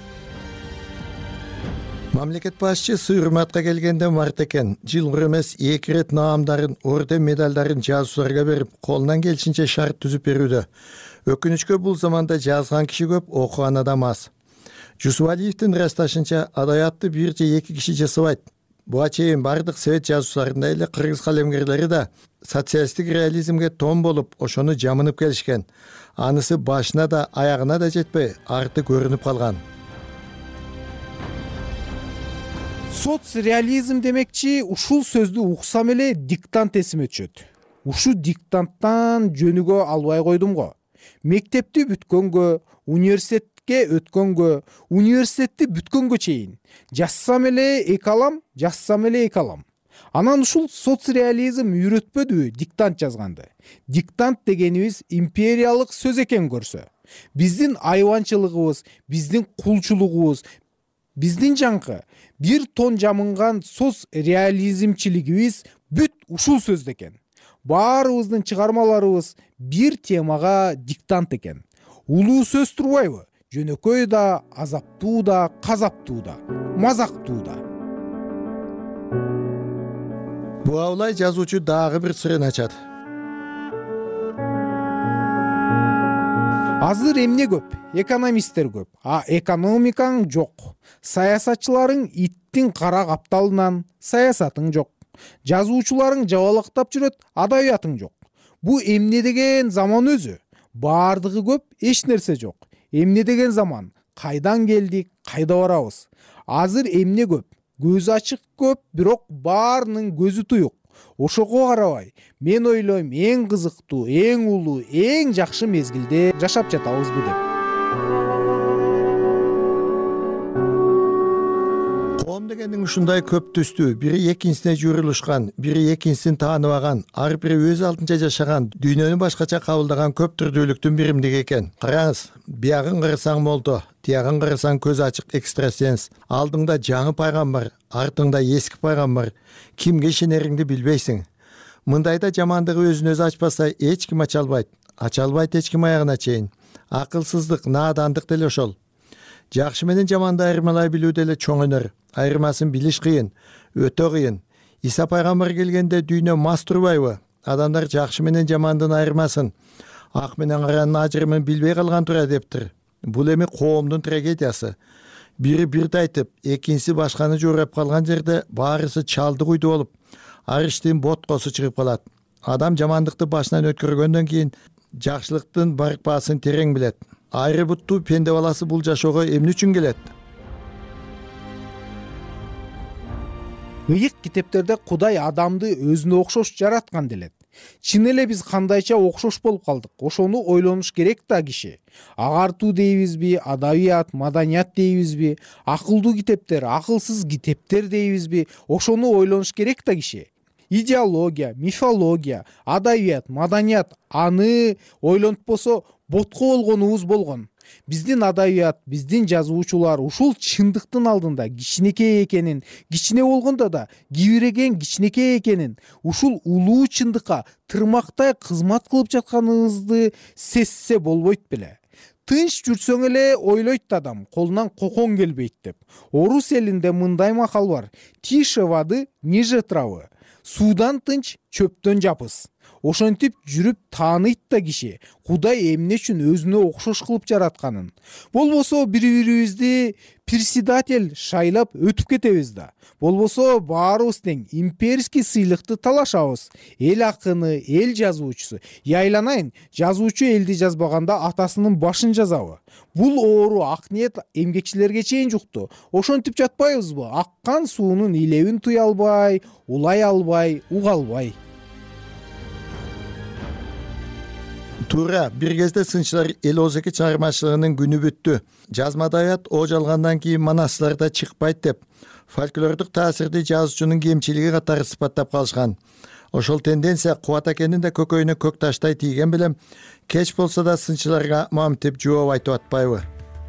S19: Мамлекет башчы Сыйырматка келгенде март экен, жылгы эмес эки ирет наамдарын, орден медалдарын жазуучуларга берип, колунан келишинче шарт түзүп берүүдө. Өкүнүчкө бул заманда жазган киши көп, окуган адам аз. Жусупалиевдин ырасташынча адабиятты бир же эки киши жасабайт. Буга чейин бардык совет жазуучуларындай эле кыргыз калемгерлери да социалисттик реализмге тон болуп, ошону жамынып келишкен. Анысы башына да, аягына да жетпей, арты көрүнүп калган.
S20: Соцреализм демекчи, ушул сөздү уксам эле диктант эсиме түшөт. Ушу диктанттан жөнүгө албай койдум го. Мектепти бүткөнгө, университетке өткөнгө, университетти бүткөнгө чейин жазсам эле эки алам, жазсам эле эки алам. Анан ушул соцреализм үйрөтпөдүбү диктант жазганды? Диктант дегенибиз империялык сөз экен көрсө. Биздин айванчылыгыбыз, биздин кулчулугубуз, биздин жаңкы бир тон жамынган соцреализмчилигибиз бүт ушул сөздө экен. Баарыбыздын чыгармаларыбыз бир темага диктант экен. Улуу сөз турбайбы? Жөнөкөй да, азаптуу да, казаптуу да, мазактуу да.
S19: Буга улай жазуучу дагы бир сырын ачат.
S20: Азыр эмне көп? Экономисттер көп, а экономикаң жок. Саясатчыларың иттин кара капталынан, саясатың жок. Жазуучуларың жабалактап жүрөт, адабиятың жок. Бу эмне деген заман өзү? Бардыгы көп, эч нерсе жок. Эмне деген заман? Кайдан келдик, кайда барабыз? Азыр эмне көп? Көз ачык көп, бирок баарынын көзү туюк. Ошого карабай, мен ойлойм, эң кызыктуу, эң улуу, эң жакшы мезгилде жашап жатабызбы деп.
S19: Коом дегендин ушундай көп түстүү, бири экинчисине журулушкан, бири экинчисин тааныбаган, ар бири өз алдынча жашаган, дүйнөнү башкача кабылдаган көп түрдүүлүктүн биримдиги экен. Караңыз, биягын кырсаң молдо, тиягын кырсаң көз ачык экстрасенс, алдыңда жаңы пайгамбар, артыңда эски пайгамбар, кимге ишенериңди билбейсиң. Мындайда жамандыгы өзүн өзү ачпаса эч ким ача албайт, ача албайт эч ким аягына чейин. Акылсыздык, наадандык деле ошол. Жакшы менен жаманды айырмалай билүү деле чоң өнөр. Айырмасын билиш кыйын, өтө кыйын. Иса пайгамбар келгенде дүйнө мас турбайбы? Адамдар жакшы менен жамандын айырмасын, ак менен каранын ажырымын билбей калган тура дептир. Бул эми коомдун трагедиясы. Бири бирди айтып, экинчиси башканы жоорап калган жерде баарысы чалды куйду болуп, ар иштин боткосу чыгып калат. Адам жамандыкты башынан өткөргөндөн кийин жакшылыктын барк баасын терең билет. Айры буттуу пенде баласы бул жашоого эмне үчүн келет?
S20: Ыйык китептерде Кудай адамды өзүнө окшош жараткан делет. Чын эле биз кандайча окшош болуп калдык? Ошону ойлонуш керек да киши. Агартуу дейбизби, адабият, маданият дейбизби, акылдуу китептер, акылсыз китептер дейбизби? Ошону ойлонуш керек да киши. Идеология, мифология, адабият, маданият аны ойлонтпосо ботко болгонубуз болгон. Биздин адабият, биздин жазуучулар ушул чындыктын алдында кичинекей экенин, кичине болгондо да кибиреген кичинекей экенин, ушул улуу чындыкка тырмактай кызмат кылып жатканыбызды сезсе болбойт беле. Тынч жүрсөң эле ойлойт адам, колунан кокон келбейт деп. Орус элинде мындай макал бар: тише воды, ниже травы. Судан тынч, чөптөн жапыс. Ошентип жүрүп тааныйт да киши Кудай эмне үчүн өзүнө окшош кылып жаратканын. Болбосо бири-бирибизди председатель шайлап өтүп кетебиз да. Болбосо баарыбыз тең имперский сыйлыкты талашабыз. Эл акыны, эл жазуучусу. Яйланайын, жазуучу элди жазбаганда атасынын башын жазабы? Бул оору ак ниет эмгекчилерге чейин жукту. Ошентип жатпайбызбы? Аккан суунун илебин туя албай, улай албай, уга албай.
S19: Туура, бир кезде сынчылар эл озеки чыгармачылыгынын күнү бүттү. Жазма адабият о жалгандан кийин манастырда чыкпайт деп фольклордук таасирди жазуучунун кемчилиги катары сыпаттап калышкан. Ошол тенденция Кубат акенин да көкөйүнө көк таштай тийген билем кеч болсо да сынчыларга мамтип жооп айтып атпайбы?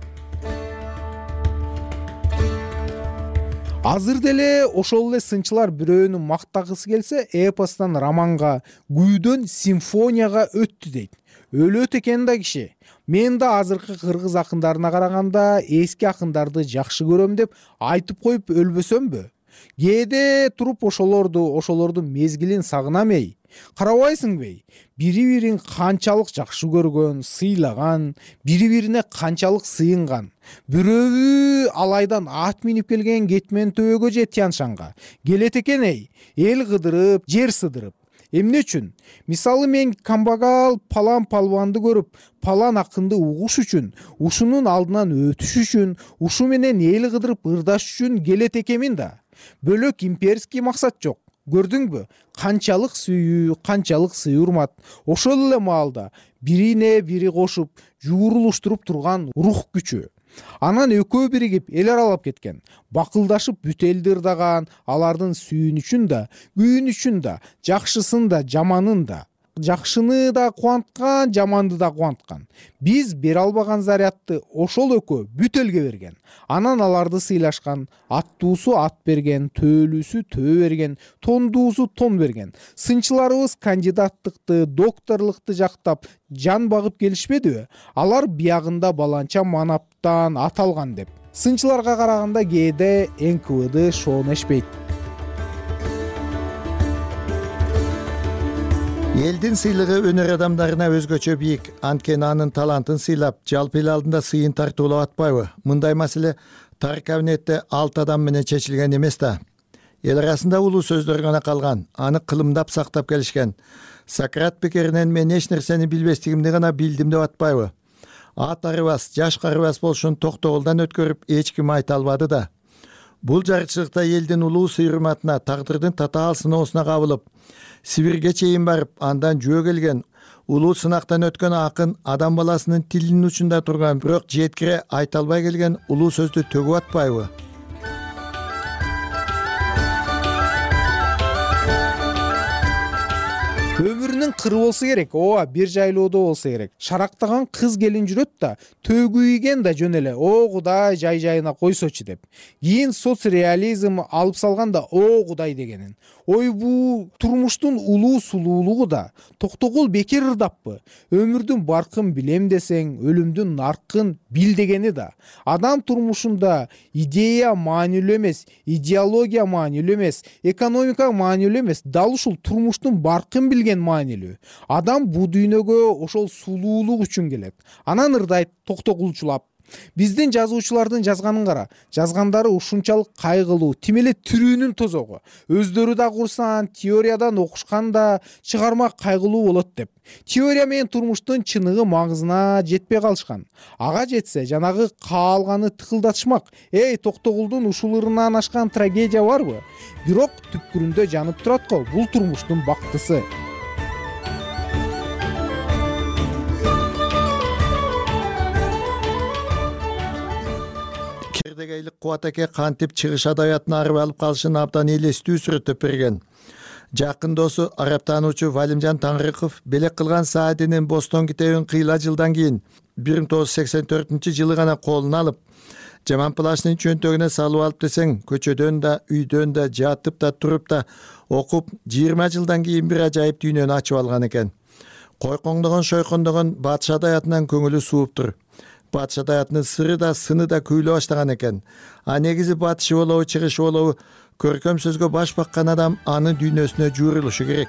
S20: Азыр деле ошол эле сынчылар бирөөнү мактагысы келсе, эпостон романга, күйдөн симфонияга өттү дейт. Өлөт экен да киши. Мен да азыркы кыргыз акындарына караганда эски акындарды жакшы көрөм деп айтып коюп өлбөсөмбү? Кээде туруп ошолорду, ошолордун мезгилин сагынам эй. Карабайсыңбы? Бири-бирин канчалык жакшы көргөн, сыйлаган, бири-бирине канчалык сыйынган. Бирөөбү алайдан ат минип келген кетмен төбөгө же Тянь-Шанга келет экен эй. Эл кыдырып, жер сыдырып. Эмне үчүн? Мисалы мен камбагал палан палванды көрүп, палан акынды угуш үчүн, ушунун алдынан өтүш үчүн, ушу менен эл кыдырып ырдаш үчүн келет экенмин да. Бөлөк имперский максат жок. Көрдүңбү? Канчалык сүйүү, канчалык сый урмат. Ошол эле маалда бирине бири кошуп, жуурулуштуруп турган рух күчү. Анан экөө биригип эл аралап кеткен. Бакылдашып бүт элди ырдаган, алардын сүйүнүчүн да, күйүнүчүн да, жакшысын да, жаманын да. Жакшыны да кубанткан, жаманды да кубанткан. Биз бере албаган зарядты ошол экөө бүт элге берген. Анан аларды сыйлашкан. Аттуусу ат берген, төөлүүсү төө берген, тондуусу тон берген. Сынчыларыбыз кандидаттыкты, докторлукту жактап жан багып келишпедиби? Алар биягында баланча манаптан аталган деп. Сынчыларга караганда кээде эн ка вэ ды шоонешпейт.
S19: Элдин сыйлыгы өнөр адамдарына өзгөчө бийик. Анткени анын талантын сыйлап, жалпы эл алдында сыйын тартуулап атпайбы? Мындай маселе тар кабинетте алты адам менен чечилген эмес да. Эл арасында улуу сөздөр гана калган. Аны кылымдап сактап келишкен. Сократ пикиринен мен эч нерсени билбестигимди гана билдим деп атпайбы? Ат арыбас, жаш карыбас болушун токтогулдан өткөрүп эч ким айта албады да. Бул жарчылыкта элдин улуу сый-урматына, тагдырдын татаал сыноосуна кабылып, Сибирге чейин барып, андан жөө келген, улуу сынактан өткөн акын адам баласынын тилинин учунда турган, бирок жеткире айта албай келген улуу сөздү төгүп атпайбы?
S20: Өмүрүнүн кыры болсо керек, ооба бир жайлоодо болсо керек. Шарактаган кыз келин жүрөт да, төгүйген да жөн эле, о Кудай жай-жайына койсочу деп. Кийин соцреализм алып салганда о Кудай дегенин. Ой, бу турмуштун улуу сулуулугу да. Токтогул бекер ырдаппы? Өмүрдүн баркын билем десең, өлүмдүн наркын бил дегени да. Адам турмушунда идея маанилүү эмес, идеология маанилүү эмес, экономика маанилүү эмес, дал ушул турмуштун баркын билген маанилүү. Адам бу дүйнөгө ошол сулуулук үчүн келет. Анан ырдайт токтогулчулап. биздин жазуучулардын жазганын кара. Жазгандары ушунчалык кайгылуу, тим эле тирүүнүн тозогу. Өздөрү да курсан, теориядан окушканда чыгарма кайгылуу болот деп. Теория менен турмуштун чыныгы маңызына жетпей калышкан. Ага жетсе, жанагы каалганы тыкылдатышмак. Эй, Токтогулдун ушул ырынан ашкан трагедия барбы? Бирок түпкүрүндө жанып турат го, бул турмуштун бактысы.
S19: Кердегейлик Кубат эке кантип чыгыш адабиятына арып алып калышын абдан элестүү сүрөттөп берген. Жакын досу араптануучу Валимжан Таңрыков белек кылган Саадинин Бостон китебин кыйла жылдан кийин бир миң тогуз жүз сексен төртүнчү жылы гана колуна алып, жаман плашнын чөнтөгүнө салып алып десең, көчөдөн да, үйдөн да, жатып да, туруп да окуп, жыйырма жылдан кийин бир ажайып дүйнөнү ачып алган экен. Койкоңдогон, шойкондогон батыш адаятынан көңүлү сууптур. Батыш адаятынын сыры да, сыны да күйлө баштаган экен. А негизи батышы болобу, чыгышы болобу, көркөм сөзгө баш баккан адам анын дүйнөсүнө жуурулушу керек.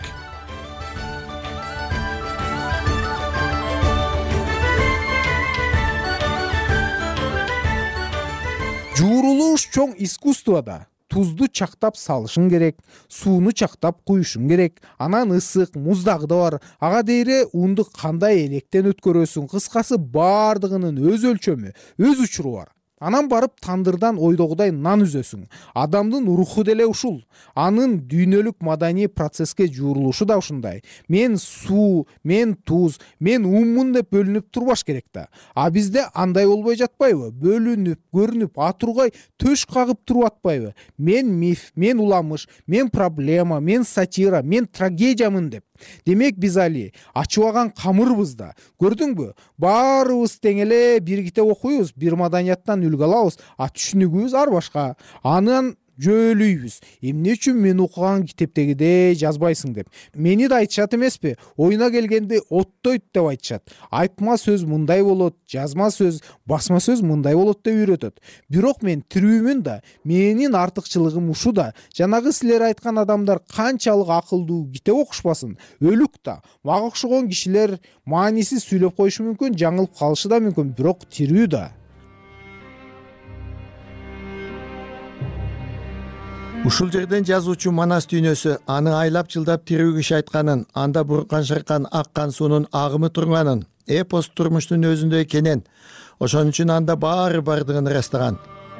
S20: Жуурулуш чоң искусствода. Тузду чактап салышың керек, сууну чактап куюшуң керек, анан ысык, муздагы да бар. Ага дейре унду кандай электен өткөрөсүң, кыскасы бардыгынын өз өлчөмү, өз учуру бар. Анан барып тандырдан ойдогудай нан үзөсүң. Адамдын руху деле ушул. Анын дүйнөлүк маданий процесске жуурулушу да ушундай. Мен суу, мен туз, мен уммун деп бөлүнүп турбаш керек да. А бизде андай болбой жатпайбы? Бөлүнүп, көрүнүп, атургай төш кагып туруп атпайбы? Мен миф, мен уламыш, мен проблема, мен сатира, мен трагедиямын деп. Демек биз али ачыбаган камырбыз да. Көрдүңбү? Баарыбыз тең эле бир китеп окуйбуз, бир маданияттан үлгү алабыз, а түшүнүгүбүз ар башка. Анын жөөлүйбүз. Эмне үчүн мен окуган китептегидей жазбайсың деп. Мени да айтышат эмеспи? Оюна келгенде оттойт деп айтышат. Айтма сөз мындай болот, жазма сөз, басма сөз мындай болот деп үйрөтөт. Бирок мен тирүүмүн да, менин артыкчылыгым ушу да. Жанагы силер айткан адамдар канчалык акылдуу китеп окушпасын, өлүк да. Мага окшогон кишилер маанисиз сүйлөп коюшу мүмкүн, жаңылып калышы да мүмкүн, бирок тирүү да.
S19: Ушул жерден жазуучу Манас дүйнөсү аны айлап жылдап тирүү киши айтканын, анда буркан шыркан аккан суунун агымы турганын, эпос турмуштун өзүндө экенин, ошон үчүн анда баары бардыгын ырастаган.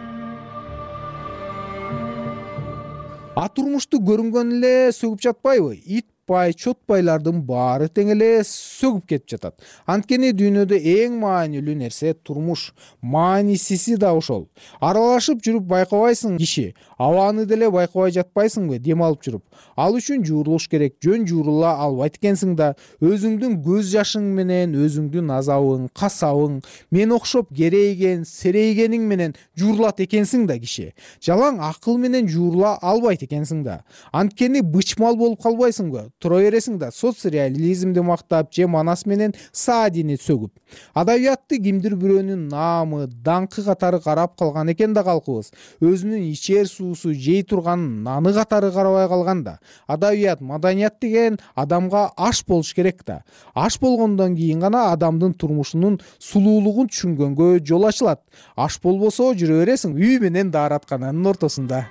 S20: А турмушту көрүнгөн эле сөгүп жатпайбы? Ит бай, чотбайлардын баары тең эле сөгүп кетип жатат. Анткени дүйнөдө эң маанилүү нерсе турмуш. Маанисиси да ошол. Аралашып жүрүп байкабайсың киши, абаны деле байкабай жатпайсыңбы дем алып жүрүп. Ал үчүн жуурулуш керек. Жөн жуурула албайт экенсиң да, өзүңдүн көз жашың менен өзүңдүн азабың, касабың, мен окшоп керейген, серейгениң менен жуурулат экенсиң да киши. Жалаң акыл менен жуурула албайт экенсиң да. Анткени бычмал болуп калбайсыңбы? Тура бересиң да соцреализмди мактап же Манас менен Саадини сөгүп. Адабиятты кимдир бирөөнүн наамы, даңкы катары карап калган экен да калкыбыз. Өзүнүн ичер суусу, жей турган наны катары карабай калган да. Адабият, маданият деген адамга аш болуш керек да. Аш болгондон кийин гана адамдын турмушунун сулуулугун түшүнгөнгө жол ачылат. Аш болбосо жүрө бересиң үй менен даараткананын ортосунда.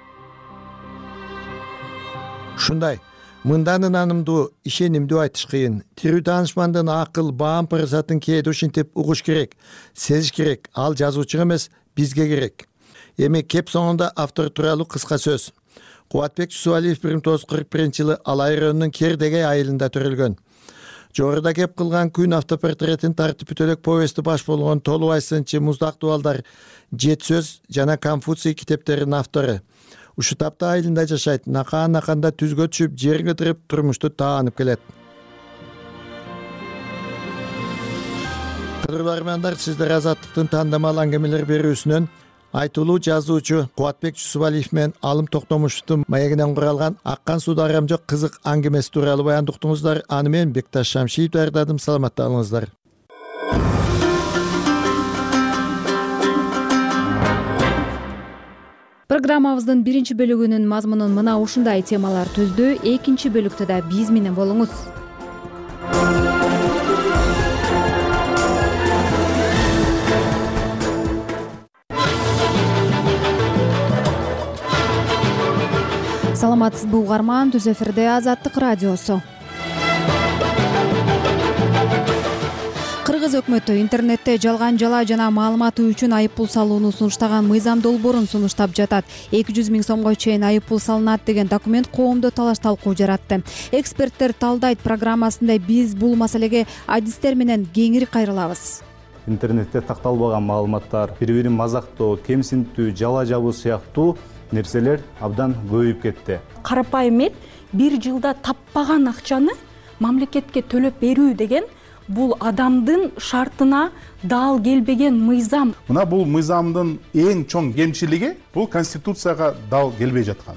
S19: Ушундай мындан ынанымдуу, ишенимдүү айтыш кыйын. Тирүү таанышмандын акыл, баам парасатын кээде ушинтип угуш керек, сезиш керек. Ал жазуучуга эмес, бизге керек. Эми кеп соңунда автор тууралуу кыска сөз. Кубатбек Жусупалиев бир миң тогуз жүз кырк биринчи жылы Алай районунун Кердегей айылында төрөлгөн. Жогоруда кеп кылган күн автопортретин тартып бүтөлөк повести баш болгон Толубай сынчы, Муздак дубалдар, Жет сөз жана Конфуций китептеринин автору. Ушу тапта айылында жашайт, накаан-наканда түзгө түшүп, жер кыдырып, турмушту таанып келет. Кадырлуу армяндар, сиздер Азаттыктын тандамал аңгемелер берүүсүнөн айтылуу жазуучу Кубатбек Жусупалиев менен Алым Токтомушевдун маегинен куралган Аккан сууда арам жок кызык аңгемеси тууралуу баяндап уктуңуздар. Аны менен Бекташ Шамшиев даярдадым. Саламатта болуңуздар.
S2: Программабыздын биринчи бөлүгүнүн мазмунун мына ушундай темалар түздү. Экинчи бөлүктө да биз менен болуңуз. саламатсызбы угарман, түз эфирде Азаттык радиосу. Кыргыз өкмөтү интернетте жалган жала жана маалыматы үчүн айыппул салууну сунуштаган мыйзам долбоорун сунуштап жатат. эки жүз миң сомго чейин айыппул салынат деген документ коомдо талаш талкуу жаратты. Эксперттер талдайт программасында биз бул маселеге адистер менен кеңири кайрылабыз.
S21: Интернетте такталбаган маалыматтар, бири-бирин мазактоо, кемсинтүү, жала жабуу сыяктуу нерселер абдан көбөйүп кетти.
S22: Карапайым эт бир жылда таппаган акчаны мамлекетке төлөп берүү деген бул адамдын шартына дал келбеген мыйзам.
S23: Мына бул мыйзамдын эң чоң кемчилиги бул конституцияга дал келбей жатканы.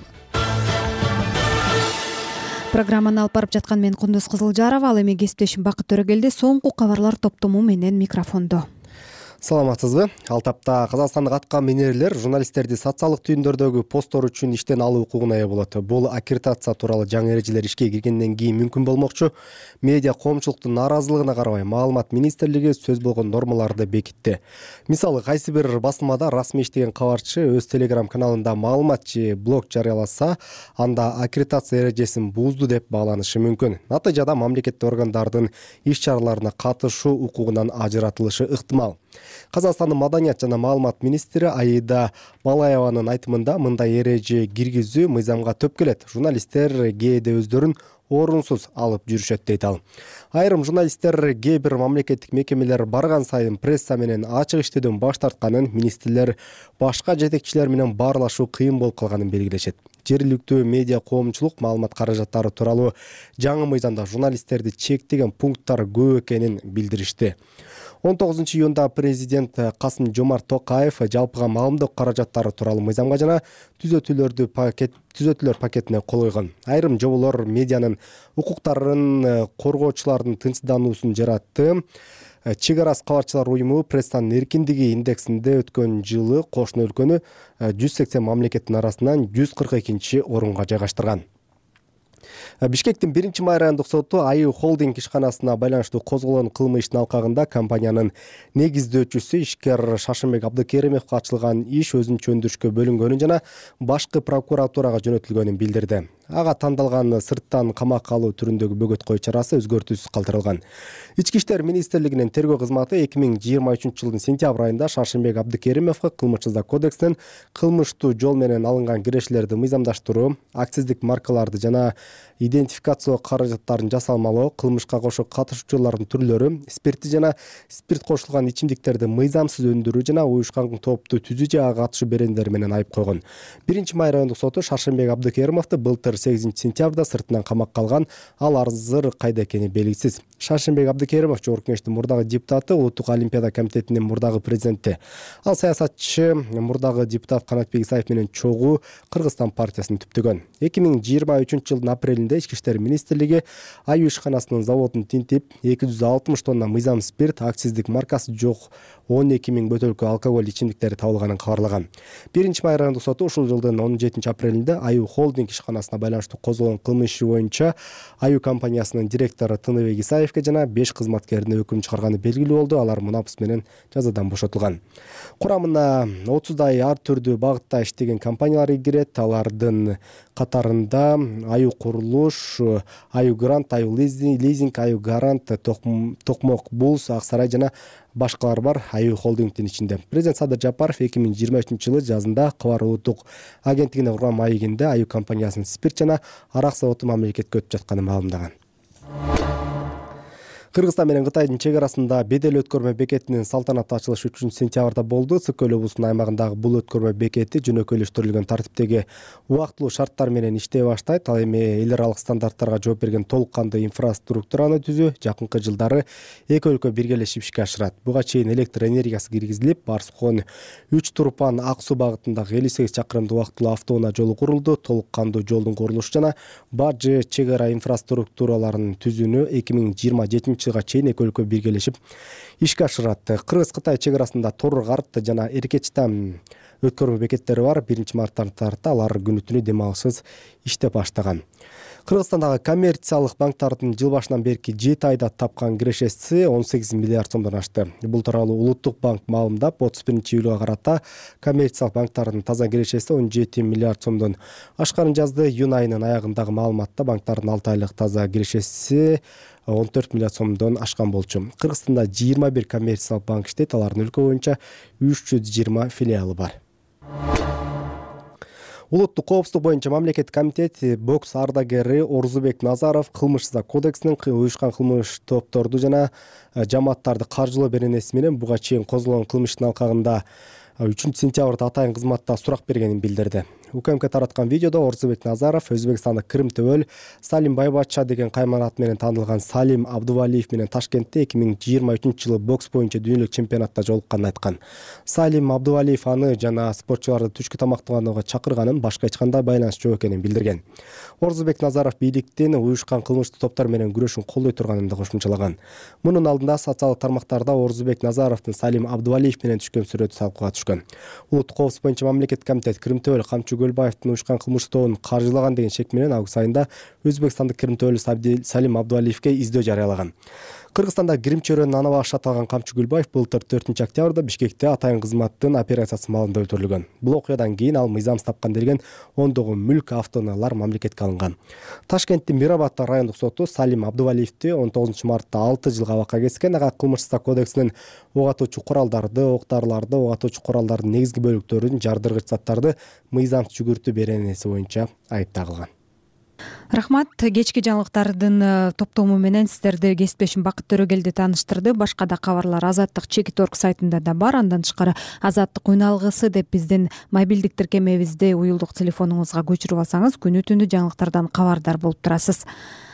S2: Программаны алып барып жаткан мен Кундуз Кызылжарова, ал эми кесиптешим Бакыт Төрөгелди соңку кабарлар топтому менен микрофондо.
S24: Саламатсызбы? Ал тапта Казакстандык атка минерлер журналисттерди социалдык түйүндөрдөгү посттор үчүн иштен алуу укугуна ээ болот. Бул аккредитация тууралуу жаңы эрежелер ишке киргенден кийин мүмкүн болмокчу. Медиа коомчулуктун нааразылыгына карабай Маалымат министрлиги сөз болгон нормаларды бекитти. Мисалы, кайсы бир басылмада расмий иштеген кабарчы өз телеграм каналында маалымат же блог жарыяласа, анда аккредитация эрежесин бузду деп бааланышы мүмкүн. Натыйжада мамлекеттик органдардын иш-чараларына катышуу укугунан ажыратылышы ыктымал. Казакстандын маданият жана маалымат министри Аида Балаеванын айтымында мындай эреже киргизүү мыйзамга төп келет. Журналисттер кээде өздөрүн орунсуз алып жүрүшөт дейт ал. Айрым журналисттер кээ бир мамлекеттик мекемелер барган сайын пресса менен ачык иштөөдөн баш тартканын, министрлер башка жетекчилер менен баарлашуу кыйын болуп калганын белгилешет. Жергиликтүү медиа коомчулук маалымат каражаттары тууралуу жаңы мыйзамда журналисттерди чектеген пункттар көп экенин билдиришти. он тогузунчу июнда президент Касым-Жомарт Токаев жалпыга маалымдоо каражаттары тууралуу мыйзамга жана түзөтүүлөрдү пакет түзөтүүлөр пакетине кол койгон. Айрым жоболор медианын укуктарын коргоочулардын тынчсыздануусун жаратты. Чек арасы кабарчылар уюму пресстанын эркиндиги индексинде өткөн жылы кошуна өлкөнү жүз сексен мамлекеттин арасынан жүз кырк экинчи орунга жайгаштырган. Бишкектин биринчи май райондук соту Аю холдинг ишканасына байланыштуу козголгон кылмыштын алкагында компаниянын негиздөөчүсү ишкер Шашынбек Абдыкеримовго ачылган иш өзүнчө өндүрүшкө бөлүнгөнүн жана башкы прокуратурага жөнөтүлгөнүн билдирди. Ага тандалган сырттан камакка алуу түрүндөгү бөгөт кою чарасы өзгөртүүсүз калтырылган. Ички иштер министрлигинин тергөө кызматы эки миң жыйырма үчүнчү жылдын сентябрь айында Шашынбек Абдыкеримовго кылмыш-жаза кодексинин кылмыштуу жол менен алынган кирешелерди мыйзамдаштыруу, акциздик маркаларды жана идентификациялоо каражаттарын жасалмалоо, кылмышка кошо катышуучулардын түрлөрү, спирти жана спирт кошулган ичимдиктерди мыйзамсыз өндүрүү жана уюшкан топту түзүү же ага катышуу берендери менен айып койгон. биринчи май райондук соту Шашынбек Абдыкеримовду былтыр сегизинчи сентябрда сыртынан камакка алган. Ал азыр кайда экени белгисиз. Шашынбек Абдыкеримов Жогорку Кеңештин мурдагы депутаты, Улуттук олимпиада комитетинин мурдагы президенти. Ал саясатчы мурдагы депутат Канатбек Исаев менен чогуу Кыргызстан партиясын түптөгөн. эки миң жыйырма үчүнчү жылдын апрелинде Ички иштер министрлиги Аю ишканасынын заводун тинтип, эки жүз алтымыш тонна мыйзам спирт, акциздик маркасы жок он эки миң бөтөлкө алкоголь ичимдиктери табылганын кабарлаган. биринчи май райондук соту ушул жылдын он жетинчи апрелинде Аю холдинг ишканасына байланыштуу козголгон кылмыш иши боюнча Аю компаниясынын директору Тыныбек Исаевке жана беш кызматкерине өкүм чыгарганы белгилүү болду. Алар мунапыс менен жазадан бошотулган. Курамына отуздай ар түрдүү багытта иштеген компаниялар кирет. Алардын катарында Аю курулуш, Аю грант, Аю лизинг, Аю гарант, Токмок Булс, Ак Сарай жана башкалар бар Аю холдингдин ичинде. Президент Садыр Жапаров эки миң жыйырма үчүнчү жылы жазында Кабар улуттук агенттигине курган маегинде Аю компаниясынын спирт жана арак заводу мамлекетке өтүп жатканын маалымдаган. Кыргызстан менен Кытайдын чек арасында бедел өткөрмө бекетинин салтанаттуу ачылышы үчүнчү сентябрда болду. Сыкөл облусунун аймагындагы бул өткөрмө бекети жөнөкөйлөштүрүлгөн тартиптеги убактылуу шарттар менен иштей баштайт. Ал эми эл аралык стандарттарга жооп берген толук кандуу инфраструктураны түзүү жакынкы жылдары эки өлкө биргелешип ишке ашырат. Буга чейин электр энергиясы киргизилип, Барсукон үч Турпан Ак Суу багытындагы элүү сегиз чакырымдуу убактылуу автоунаа жолу курулду. Толук кандуу жолдун курулушу жана бажы чек ара инфраструктураларын түзүүнү эки миң жыйырма жетинчи жылга чейин эки өлкө биргелешип ишке ашырат. Кыргыз-Кытай чек арасында Тор, Карт жана Эркечтам өткөрмө бекеттери бар. биринчи марттан тарта алар күнү-түнү дем алышсыз иштеп баштаган. Кыргызстандагы коммерциялык банктардын жыл башынан берки жети айда тапкан кирешеси он сегиз миллиард сомдон ашты. Бул тууралуу Улуттук банк маалымдап, отуз биринчи июлга карата коммерциялык банктардын таза кирешеси он жети миллиард сомдон ашканын жазды. Июнь айынын аягындагы маалыматта банктардын алты айлык таза кирешеси он төрт миллиард сомдон ашкан болчу. Кыргызстанда жыйырма бир коммерциялык банк иштейт, алардын өлкө боюнча үч жүз жыйырма филиалы бар. Улуттук коопсуздук боюнча мамлекеттик комитет бокс ардагери Орзубек Назаров кылмыш кодексинин уюшкан кылмыш топторду жана жамааттарды каржылоо беренеси менен буга чейин козголгон кылмыштын алкагында үчүнчү сентябрда атайын кызматта сурак бергенин билдирди. УКМК тараткан видеодо Орзубек Назаров Өзбекстандык Крым Төбөл Салим Байбачча деген кайман аты менен таанылган Салим Абдувалиев менен Ташкентте эки миң жыйырма үчүнчү жылы бокс боюнча дүйнөлүк чемпионатта жолукканын айткан. Салим Абдувалиев аны жана спортчуларды түшкү тамактанууга чакырганын, башка эч кандай байланыш жок экенин билдирген. Орзубек Назаров бийликтин уюшкан кылмыштуу топтор менен күрөшүн колдой турганын да кошумчалаган. Мунун алдында социалдык тармактарда Орзубек Назаровдун Салим Абдувалиев менен түшкөн сүрөтү талкууга түшкөн. Улуттук коопсуздук боюнча мамлекеттик комитет Крым Төбөл Камчы Көлбаевдин уюшкан кылмыш тобун каржылаган деген шек менен август айында Өзбекстандык Крым Төбөл Салим Абдувалиевге издөө жарыялаган. Кыргызстанда грим чөйрөнүн аны багыш аталган Камчы Гүлбаев былтыр төртүнчү октябрда Бишкекте атайын кызматтын операциясы маалында өлтүрүлгөн. Бул окуядан кийин ал мыйзамсыз тапкан делген ондогон мүлк, автоунаалар мамлекетке алынган. Ташкенттин Мирабад райондук соту Салим Абдувалиевди он тогузунчу мартта алты жылга абакка кескен. Ага кылмыш кодексинин ок атуучу куралдарды, октарларды, ок атуучу куралдардын негизги бөлүктөрүн, жардыргыч заттарды мыйзамсыз жүгүртүү беренеси боюнча айыпталган.
S2: Рахмат. Кечки жаңылыктардын топтому менен сиздерди кесиптешим Бакыт Төрөгелди тааныштырды. Башка да кабарлар Азаттык Чекит орг сайтында да бар. Андан тышкары Азаттык уйналгысы деп биздин мобилдик тиркемебизди уюлдук телефонуңузга көчүрүп алсаңыз, күнү түнү жаңылыктардан кабардар болуп турасыз.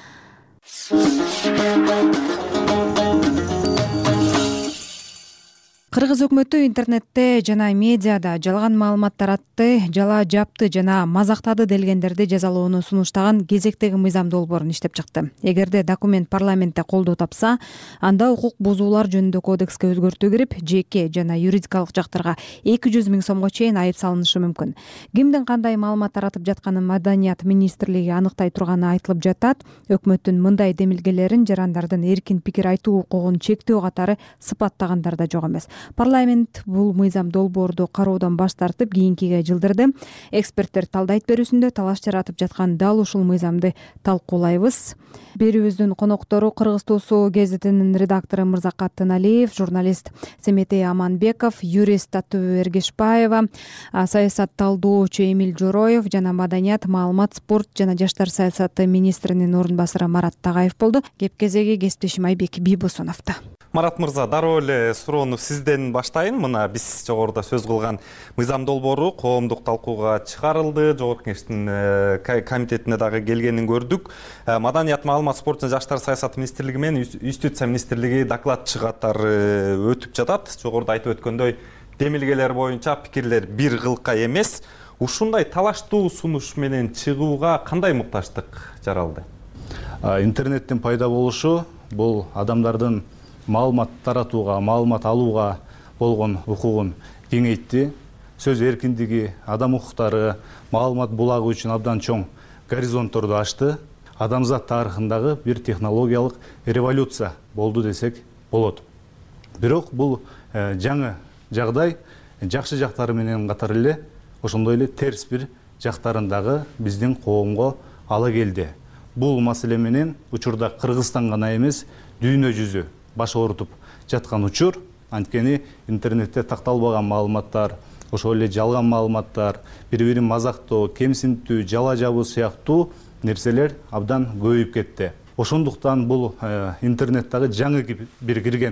S2: Кыргыз өкмөтү интернетте жана медиада жалган маалыматтар атты, жала жапты жана мазактады делгендерди жазалоону сунуштаган кезектеги мыйзам долбоорун иштеп чыкты. Эгерде документ парламентте колдоо тапса, анда укук бузуулар жөнүндө кодекске өзгөртүү кирип, жеке жана юридикалык жактарга эки жүз миң сомго чейин айып салынышы мүмкүн. Кимдин кандай маалымат таратып жатканын Маданият министрлиги аныктай турганы айтылып жатат. Өкмөттүн мындай демилгелерин жарандардын эркин пикир айтуу укугун чектөө катары сыпаттагандар да жок эмес. Парламент бул мыйзам долбоорду кароодон баш тартып, кийинкиге жылдырды. Эксперттер талдайт берүүсүндө талаш жаратып жаткан дал ушул мыйзамды талкуулайбыз. Берүүбүздүн коноктору Кыргыз Туусу гезитинин редактору Мырзакат Тыналиев, журналист Семетей Аманбеков, юрист Аттуу Эргешбаева, саясат талдоочу Эмил Жороев жана Маданият, маалымат, спорт жана жаштар саясаты министринин орун басары Марат Тагаев болду. Кеп кезеги кесиптешим Айбек Бийбосуновдо.
S3: Марат мырза, дароо эле суроону сизден баштайын. Мына биз жогоруда сөз кылган мыйзам долбоору коомдук талкууга чыгарылды. Жогорку Кеңештин комитетине дагы келгенин көрдүк. Маданият, маалымат, спорт жана жаштар саясаты министрлиги менен Юстиция министрлиги докладчы катары өтүп жатат. Жогоруда айтып өткөндөй, демилгелер боюнча пикирлер бир кылка эмес. Ушундай талаштуу сунуш менен чыгууга кандай муктаждык жаралды?
S21: Интернеттин пайда болушу бул адамдардын маалымат таратууга, маалымат алууга болгон укугун кеңейтти. Сөз эркиндиги, адам укуктары, маалымат булагы үчүн абдан чоң горизонтторду ачты. Адамзат тарыхындагы бир технологиялык революция болду десек болот. Бирок бул жаңы жагдай жакшы жактары менен катар эле ошондой эле терс бир жактарын дагы биздин коомго ала келди. Бул маселе менен учурда Кыргызстан гана эмес, дүйнө жүзү баш оорутуп жаткан учур. Анткени интернетте такталбаган маалыматтар, ошол эле жалган маалыматтар, бири-бирин мазактоо, кемсинтүү, жала жабуу сыяктуу нерселер абдан көбөйүп кетти. Ошондуктан бул интернеттагы жаңы бир кирген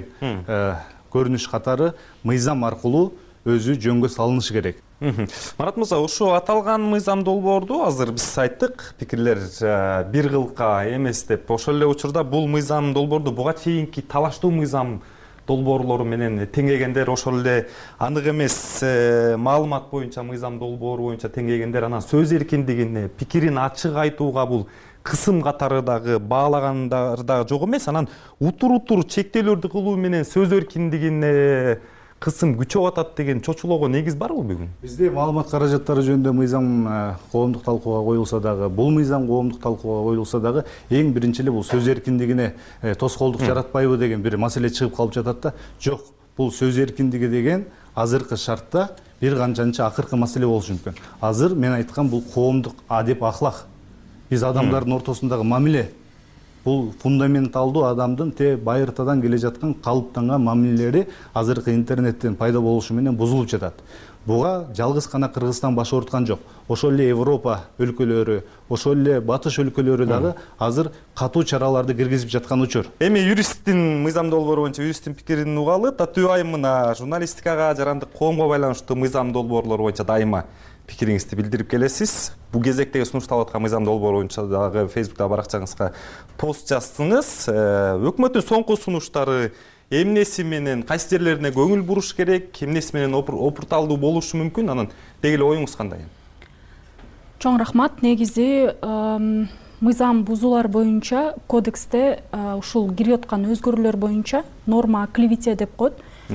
S21: көрүнүш катары мыйзам аркылуу өзү жөнгө салынышы керек.
S3: Марат мырза, ушу аталган мыйзам долбоорду азыр биз айттык, пикирлер бир кылка эмес деп. Ошол эле учурда бул мыйзам долбоорду буга чейинки талаштуу мыйзам долбоорлору менен теңегендер, ошол эле анык эмес маалымат боюнча мыйзам долбоору боюнча теңегендер анан сөз эркиндигине, пикирин ачык айтууга бул кысым катары дагы баалагандар дагы жок эмес. Анан утур-утур чектөөлөрдү кылуу менен сөз эркиндигине кысым күчөп атат деген чочулоого негиз барбы бүгүн?
S21: Бизде маалымат каражаттары жөнүндө мыйзам коомдук талкууга коюлса дагы, бул мыйзам коомдук талкууга коюлса дагы эң биринчи эле бул сөз эркиндигине тоскоолдук жаратпайбы деген бир маселе чыгып калып жатат да. Жок, бул сөз эркиндиги деген азыркы шартта бир канчанчы акыркы маселе болушу мүмкүн. Азыр мен айткан бул коомдук адеп ахлак. Биз адамдардын ортосундагы мамиле. Бул фундаменталдуу адамдын те байыртадан келе жаткан калыптанган мамилелери азыркы интернеттен пайда болушу менен бузулуп жатат. Буга жалгыз гана Кыргызстан баш ооруткан жок. Ошол эле Европа өлкөлөрү, ошол эле батыш өлкөлөрү дагы азыр катуу чараларды киргизип жаткан учур.
S3: Эми юристтин мыйзам долбоору боюнча юристтин пикирин угалы, Татуу айым мына журналистикага, жарандык коомго байланыштуу мыйзам долбоорлору боюнча дайыма пикириңизди билдирип келесиз. Бул кезектеги сунушталып аткан мыйзам долбоору боюнча дагы Facebook'та баракчаңызга пост жаздыңыз. Өкмөттүн соңку сунуштары эмнеси менен кайсы жерлерине көңүл буруш керек, эмнеси менен опурталдуу болушу мүмкүн, анан деги эле оюңуз кандай?
S22: Чоң рахмат. Негизи мыйзам бузуулар боюнча кодексте ушул кирип аткан өзгөрүүлөр боюнча норма о клевете деп коет.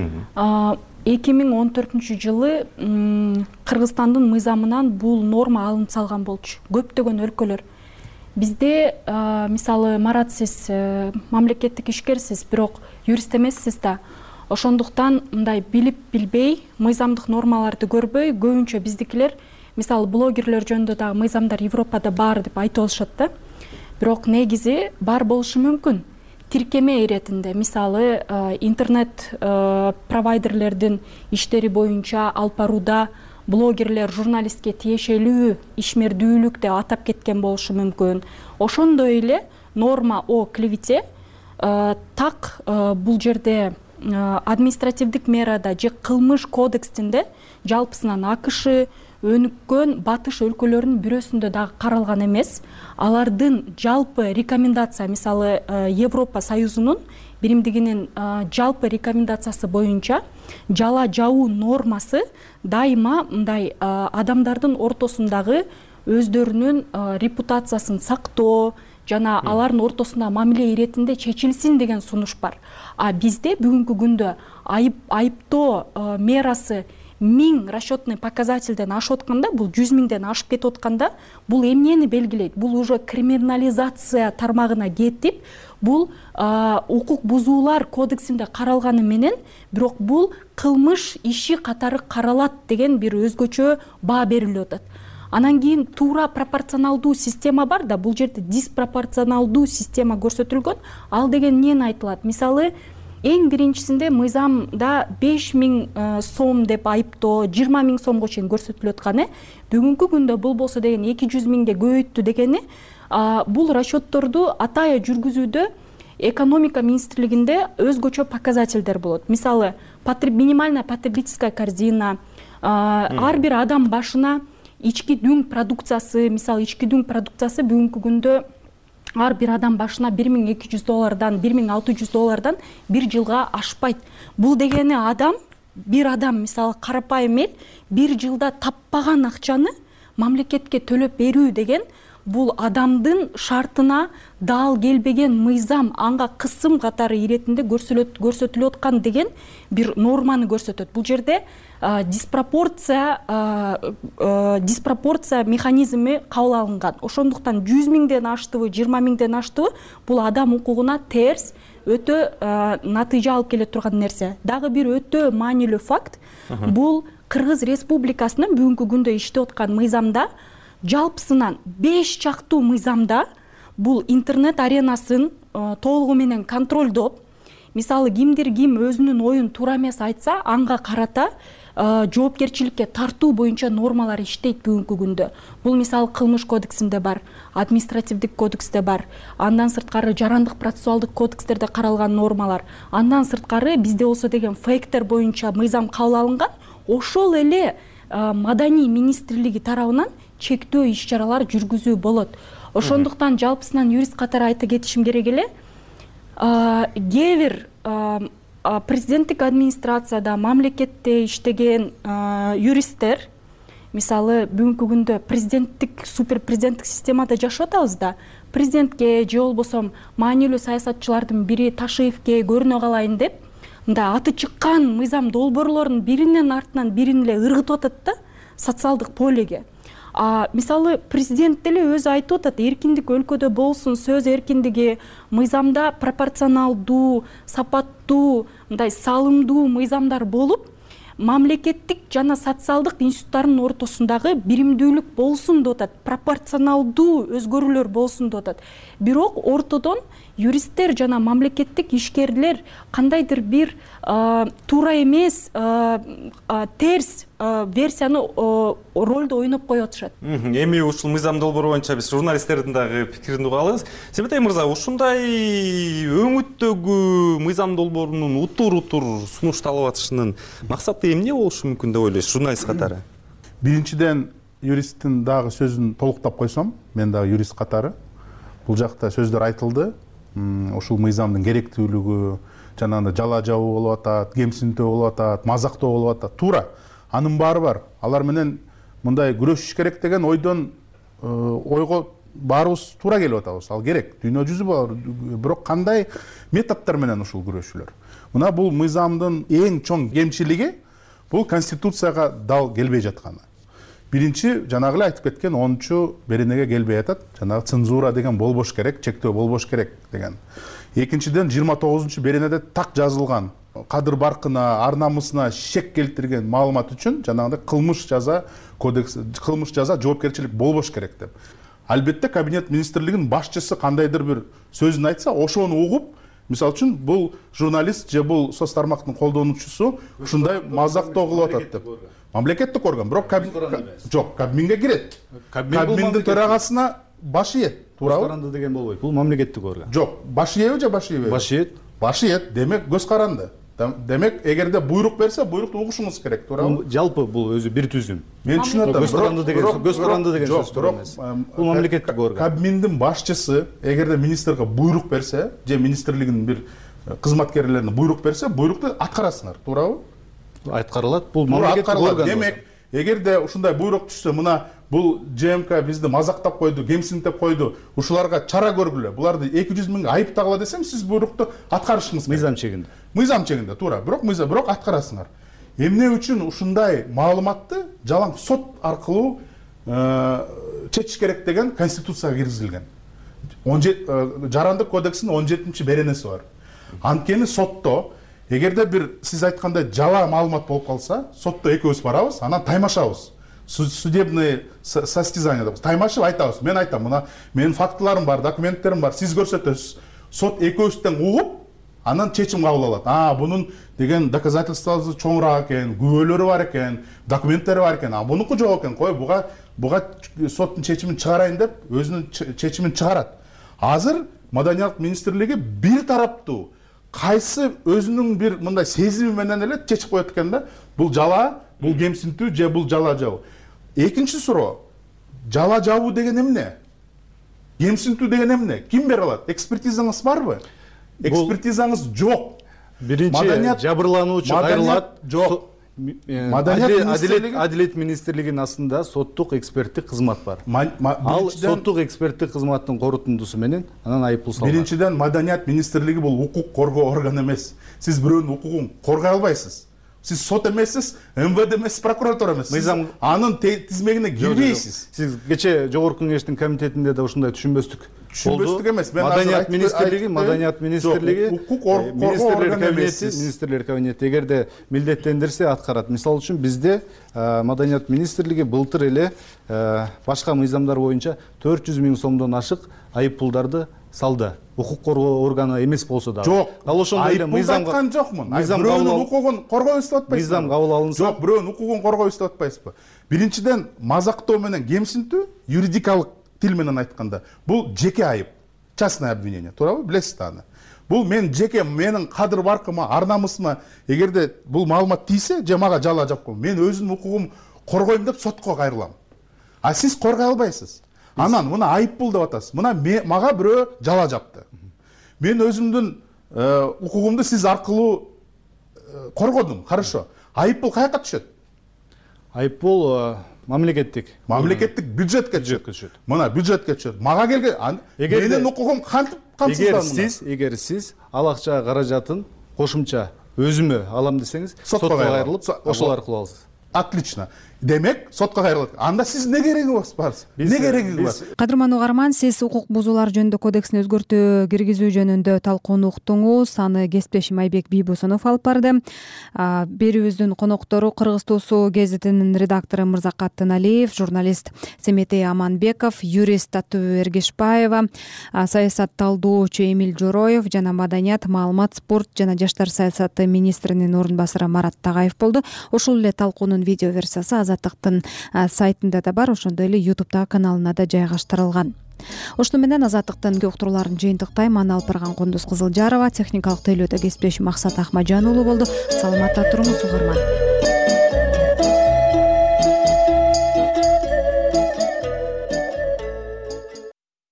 S22: эки миң он төртүнчү жылы Кыргызстандын мыйзамынан бул норма алынып салган болчу. Көптөгөн өлкөлөр. Бизде мисалы Марат, сиз мамлекеттик ишкерсиз, бирок юрист эмессиз да. Ошондуктан мындай билип билбей, мыйзамдык нормаларды көрбөй, көбүнчө биздикилер мисалы блогерлер жөнүндө дагы мыйзамдар Европада бар деп айтып алышат да. Бирок негизи бар болушу мүмкүн. Тиркеме иретинде, мисалы интернет провайдерлердин иштери боюнча алып барууда блогерлер журналистке тиешелүү ишмердүүлүк деп атап кеткен болушу мүмкүн. Ошондой эле норма о клевете так бул жерде административдик мерада же кылмыш кодексинде жалпысынан АКШ өнүккөн батыш өлкөлөрүнүн бирөөсүндө дагы каралган эмес. Алардын жалпы рекомендация, мисалы Европа Союзунун биримдигинин жалпы рекомендациясы боюнча жала жабуу нормасы дайыма мындай адамдардын ортосундагы өздөрүнүн репутациясын сактоо жана алардын ортосунда мамиле иретинде чечилсин деген сунуш бар. А бизде бүгүнкү күндө айып айыптоо мерасы миң расчетный показательден ашып атканда, бул жүз миңден ашып кетип атканда, бул эмнени белгилейт? Бул уже криминализация тармагына кетип, бул укук бузуулар кодексинде каралганы менен, бирок бул кылмыш иши катары каралат деген бир өзгөчө баа берилип атат. Анан кийин туура пропорционалдуу система бар да, бул жерде диспропорционалдуу система көрсөтүлгөн. Ал деген эмнени айтылат? Мисалы, эң биринчисинде мыйзамда беш миң сом деп айыптоо, жыйырма миң сомго чейин көрсөтүлүп атканы, бүгүнкү күндө бул болсо деген эки жүз миңге көбөйттү дегени, бул расчетторду атайын жүргүзүүдө экономика министрлигинде өзгөчө показательдер болот. Мисалы, минимальная потребительская корзина, ар бир адам башына ички дүң продукциясы, мисалы ички дүң продукциясы бүгүнкү күндө ар бир адам башына бир миң эки жүз доллардан, бир миң алты жүз доллардан бир жылга ашпайт. Бул дегени адам, бир адам мисалы карапайым эл бир жылда таппаган акчаны мамлекетке төлөп берүү деген бул адамдын шартына дал келбеген мыйзам анга кысым катары иретинде көрсөтүлүп аткан деген бир норманы көрсөтөт. Бул жерде диспропорция диспропорция механизми кабыл алынган. Ошондуктан жүз миңден аштыбы, жыйырма миңден аштыбы, бул адам укугуна терс өтө натыйжа алып келе турган нерсе. Дагы бир өтө маанилүү факт, бул Кыргыз Республикасынын бүгүнкү күндө иштеп аткан мыйзамда жалпысынан беш чактуу мыйзамда бул интернет аренасын толугу менен контролдоп, мисалы кимдир ким өзүнүн оюн туура эмес айтса, анга карата жоопкерчиликке тартуу боюнча нормалар иштейт бүгүнкү күндө. Бул мисалы кылмыш кодексинде бар, административдик кодексте бар, андан сырткары жарандык процессуалдык кодекстерде каралган нормалар, андан сырткары бизде болсо деген фейктер боюнча мыйзам кабыл алынган. Ошол эле маданий министрлиги тарабынан чектөө иш-чаралар жүргүзүү болот. Ошондуктан жалпысынан юрист катары айта кетишим керек эле, кээ бир президенттик администрацияда, мамлекетте иштеген юристтер, мисалы бүгүнкү күндө президенттик, супер президенттик системада жашап атабыз да, президентке же болбосо маанилүү саясатчылардын бири Ташиевке көрүнө калайын деп, мындай аты чыккан мыйзам долбоорлордун биринин артынан бирин эле ыргытып атат да социалдык полеге. А мисалы президент деле өзү айтып атат, эркиндик өлкөдө болсун, сөз эркиндиги, мыйзамда пропорционалдуу, сапаттуу, мындай салымдуу мыйзамдар болуп, мамлекеттик жана социалдык институттардын ортосундагы биримдүүлүк болсун деп атат, пропорционалдуу өзгөрүүлөр болсун деп атат. Бирок ортодон юристтер жана мамлекеттик ишкерлер кандайдыр бир туура эмес, терс версияны ролду ойноп коюп атышат.
S3: Эми ушул мыйзам долбоору боюнча биз журналисттердин дагы пикирин угабыз. Себетай мырза, ушундай өңүттөгү мыйзам долбоорунун утур-утур сунушталып атышынын максаты эмне болушу мүмкүн деп ойлойсуз, журналист катары?
S23: Биринчиден, юристтин дагы сөзүн толуктап койсом, мен дагы юрист катары, бул жакта сөздөр айтылды. Ушул мыйзамдын керектүүлүгү, жанагындай жала жабуу болуп атат, кемсинтүү болуп атат, мазактоо болуп атат. Туура. Анын баары бар. Алар менен мындай күрөшүш керек деген ойдон ойго баарыбыз туура келип атабыз. Ал керек. Дүйнө жүзү бар. Бирок кандай методдор менен ушул күрөшүүлөр? Мына бул мыйзамдын эң чоң кемчилиги бул конституцияга дал келбей жатканы. Биринчи, жанагы эле айтып кеткен онунчу беренеге келбей атат. Жанагы цензура деген болбош керек, чектөө болбош керек деген. Экинчиден, жыйырма тогузунчу беренеде так жазылган кадыр баркына, ар намысына шек келтирген маалымат үчүн жанагындай кылмыш жаза кодекс, кылмыш жаза жоопкерчилик болбош керек деп. Албетте кабинет министрлигинин башчысы кандайдыр бир сөзүн айтса, ошону угуп, мисалы үчүн бул журналист же бул соц тармактын колдонуучусу ушундай мазактоо кылып атат деп. Мамлекеттик орган, бирок жок, Кабминге кирет. Кабминдин төрагасына баш ийет, туурабы?
S21: Көз каранды деген болбойт. Бул мамлекеттик орган.
S23: Жок, баш ийеби же баш ийбейби?
S21: Баш ийет.
S23: Баш ийет, демек көз каранды. Демек, эгерде буйрук берсе, буйрукту угушуңуз керек, туурабы?
S21: Жалпы бул өзү бир түзүм.
S23: Мен түшүнүп атам.
S21: Көз каранды деген, көз каранды деген сөз туура эмес. Бул мамлекеттик орган.
S23: Кабминдин башчысы эгерде министрге буйрук берсе, же министрлигинин бир кызматкерлерине буйрук берсе, буйрукту аткарасыңар, туурабы?
S21: Аткарылат. Бул мамлекеттик орган.
S23: Демек, эгерде ушундай буйрук түшсө, мына бул ЖМК бизди мазактап койду, кемсинтип койду, ушуларга чара көргүлө. Буларды эки жүз миң айыптагыла десем, сиз буйрукту аткарышыңыз керек.
S21: Мыйзам чегинде.
S23: Мыйзам чегинде, туура. Бирок мыйзам, бирок аткарасыңар. Эмне үчүн ушундай маалыматты жалаң сот аркылуу чечиш керек деген конституцияга киргизилген. Жарандык кодексинин он жетинчи беренеси бар. Анткени сотто эгерде бир сиз айткандай жала маалымат болуп калса, сотто экөөбүз барабыз, анан таймашабыз. Судебный состязание деп таймашып айтабыз. Мен айтам, мына менин фактыларым бар, документтерим бар, сиз көрсөтөсүз. Сот экөөбүздөн угуп, анан чечим кабыл алат. А, бунун деген доказательствосы чоңураак экен, күбөлөрү бар экен, документтери бар экен. А бунуку жок экен. Кой, буга буга соттун чечимин чыгарайын деп өзүнүн чечимин чыгарат. Азыр Маданият министрлиги бир тараптуу кайсы өзүнүн бир мындай сезими менен эле чечип коет экен да. Бул жала, бул кемсинтүү же бул жала жабуу. Экинчи суроо. Жала жабуу деген эмне? Кемсинтүү деген эмне? Ким бере алат? Экспертизаңыз барбы? Экспертизаңыз жок.
S21: Биринчи жабырлануучу кайрылат.
S23: Жок.
S21: Адилет министрлигинин астында соттук эксперттик кызмат бар. Ал соттук эксперттик кызматтын корутундусу менен анан айыппул салынат.
S23: Биринчиден, Маданият министрлиги бул укук коргоо органы эмес. Сиз бирөөнүн укугун коргой албайсыз. Сиз сот эмессиз, эм вэ дэ эмессиз, прокуратура эмессиз. Мыйзам анын тизмегине кирбейсиз.
S21: Сиз кече Жогорку Кеңештин комитетинде да ушундай түшүнбөстүк.
S23: Түшүнбөстүк эмес.
S21: Маданият министрлиги, Маданият министрлиги,
S23: укук коргоо
S21: кабинети, министрлер кабинети эгерде милдеттендирсе аткарат. Мисалы үчүн бизде Маданият министрлиги былтыр эле башка мыйзамдар боюнча төрт жүз миң сомдон ашык айыппулдарды салды. Укук коргоо органы эмес болсо да.
S23: Жок.
S21: Ал ошондой эле
S23: мыйзам айткан жокмун. Бирөөнүн укугун коргойбуз деп атпайсызбы?
S21: Мыйзам кабыл алынса.
S23: Жок, бирөөнүн укугун коргойбуз деп атпайсызбы? Биринчиден, мазактоо менен кемсинтүү юридикалык тил менен айтканда, бул жеке айып, частное обвинение, туурабы? Билесиз да аны. Бул мен жеке менин кадыр баркыма, ар намысыма эгерде бул маалымат тийсе, же мага жала жапкан, мен өзүмдүн укугум коргойм деп сотко кайрылам. А сиз коргой албайсыз. Анан мына айыппул деп атасыз. Мына мага бирөө жала жапты. Мен өзүмдүн укугумду сиз аркылуу коргодум. Хорошо. Айыппул каяка түшөт?
S21: Айыппул мамлекеттик.
S23: Мамлекеттик бюджетке түшөт. Мына бюджетке түшөт. Мага келген менин укугум кантип камсызданды?
S21: Эгер сиз, эгер сиз ал акча каражатын кошумча өзүмө алам десеңиз сотко кайрылып ошол аркылуу аласыз.
S23: Отлично. Демек, сотко кайрылат. Анда сиз не кереги бар? Не кереги бар?
S2: Кадырман угарман, сиз укук бузуулар жөнүндө кодексине өзгөртүү киргизүү жөнүндө талкууну уктуңуз. Аны кесиптешим Айбек Бийбосунов алып барды. Берүүбүздүн коноктору Кыргыз Туусу гезитинин редактору Мырзакат Тыналиев, журналист Семетей Аманбеков, юрист Татуу Эргешбаева, саясат талдоочу Эмил Жороев жана маданият, маалымат, спорт жана жаштар саясаты министринин орун басары Марат Тагаев болду. Ошол эле талкуунун видео версиясы Азаттыктын сайтында да бар, ошондой эле ютубтагы каналына да жайгаштырылган. Ошону менен Азаттыктын көк уктурууларын жыйынтыктайм. Аны алып барган Кундуз Кызылжарова, техникалык тейлөөдө кесиптешим Максат Ахмажан уулу болду. Саламатта туруңуз угарман.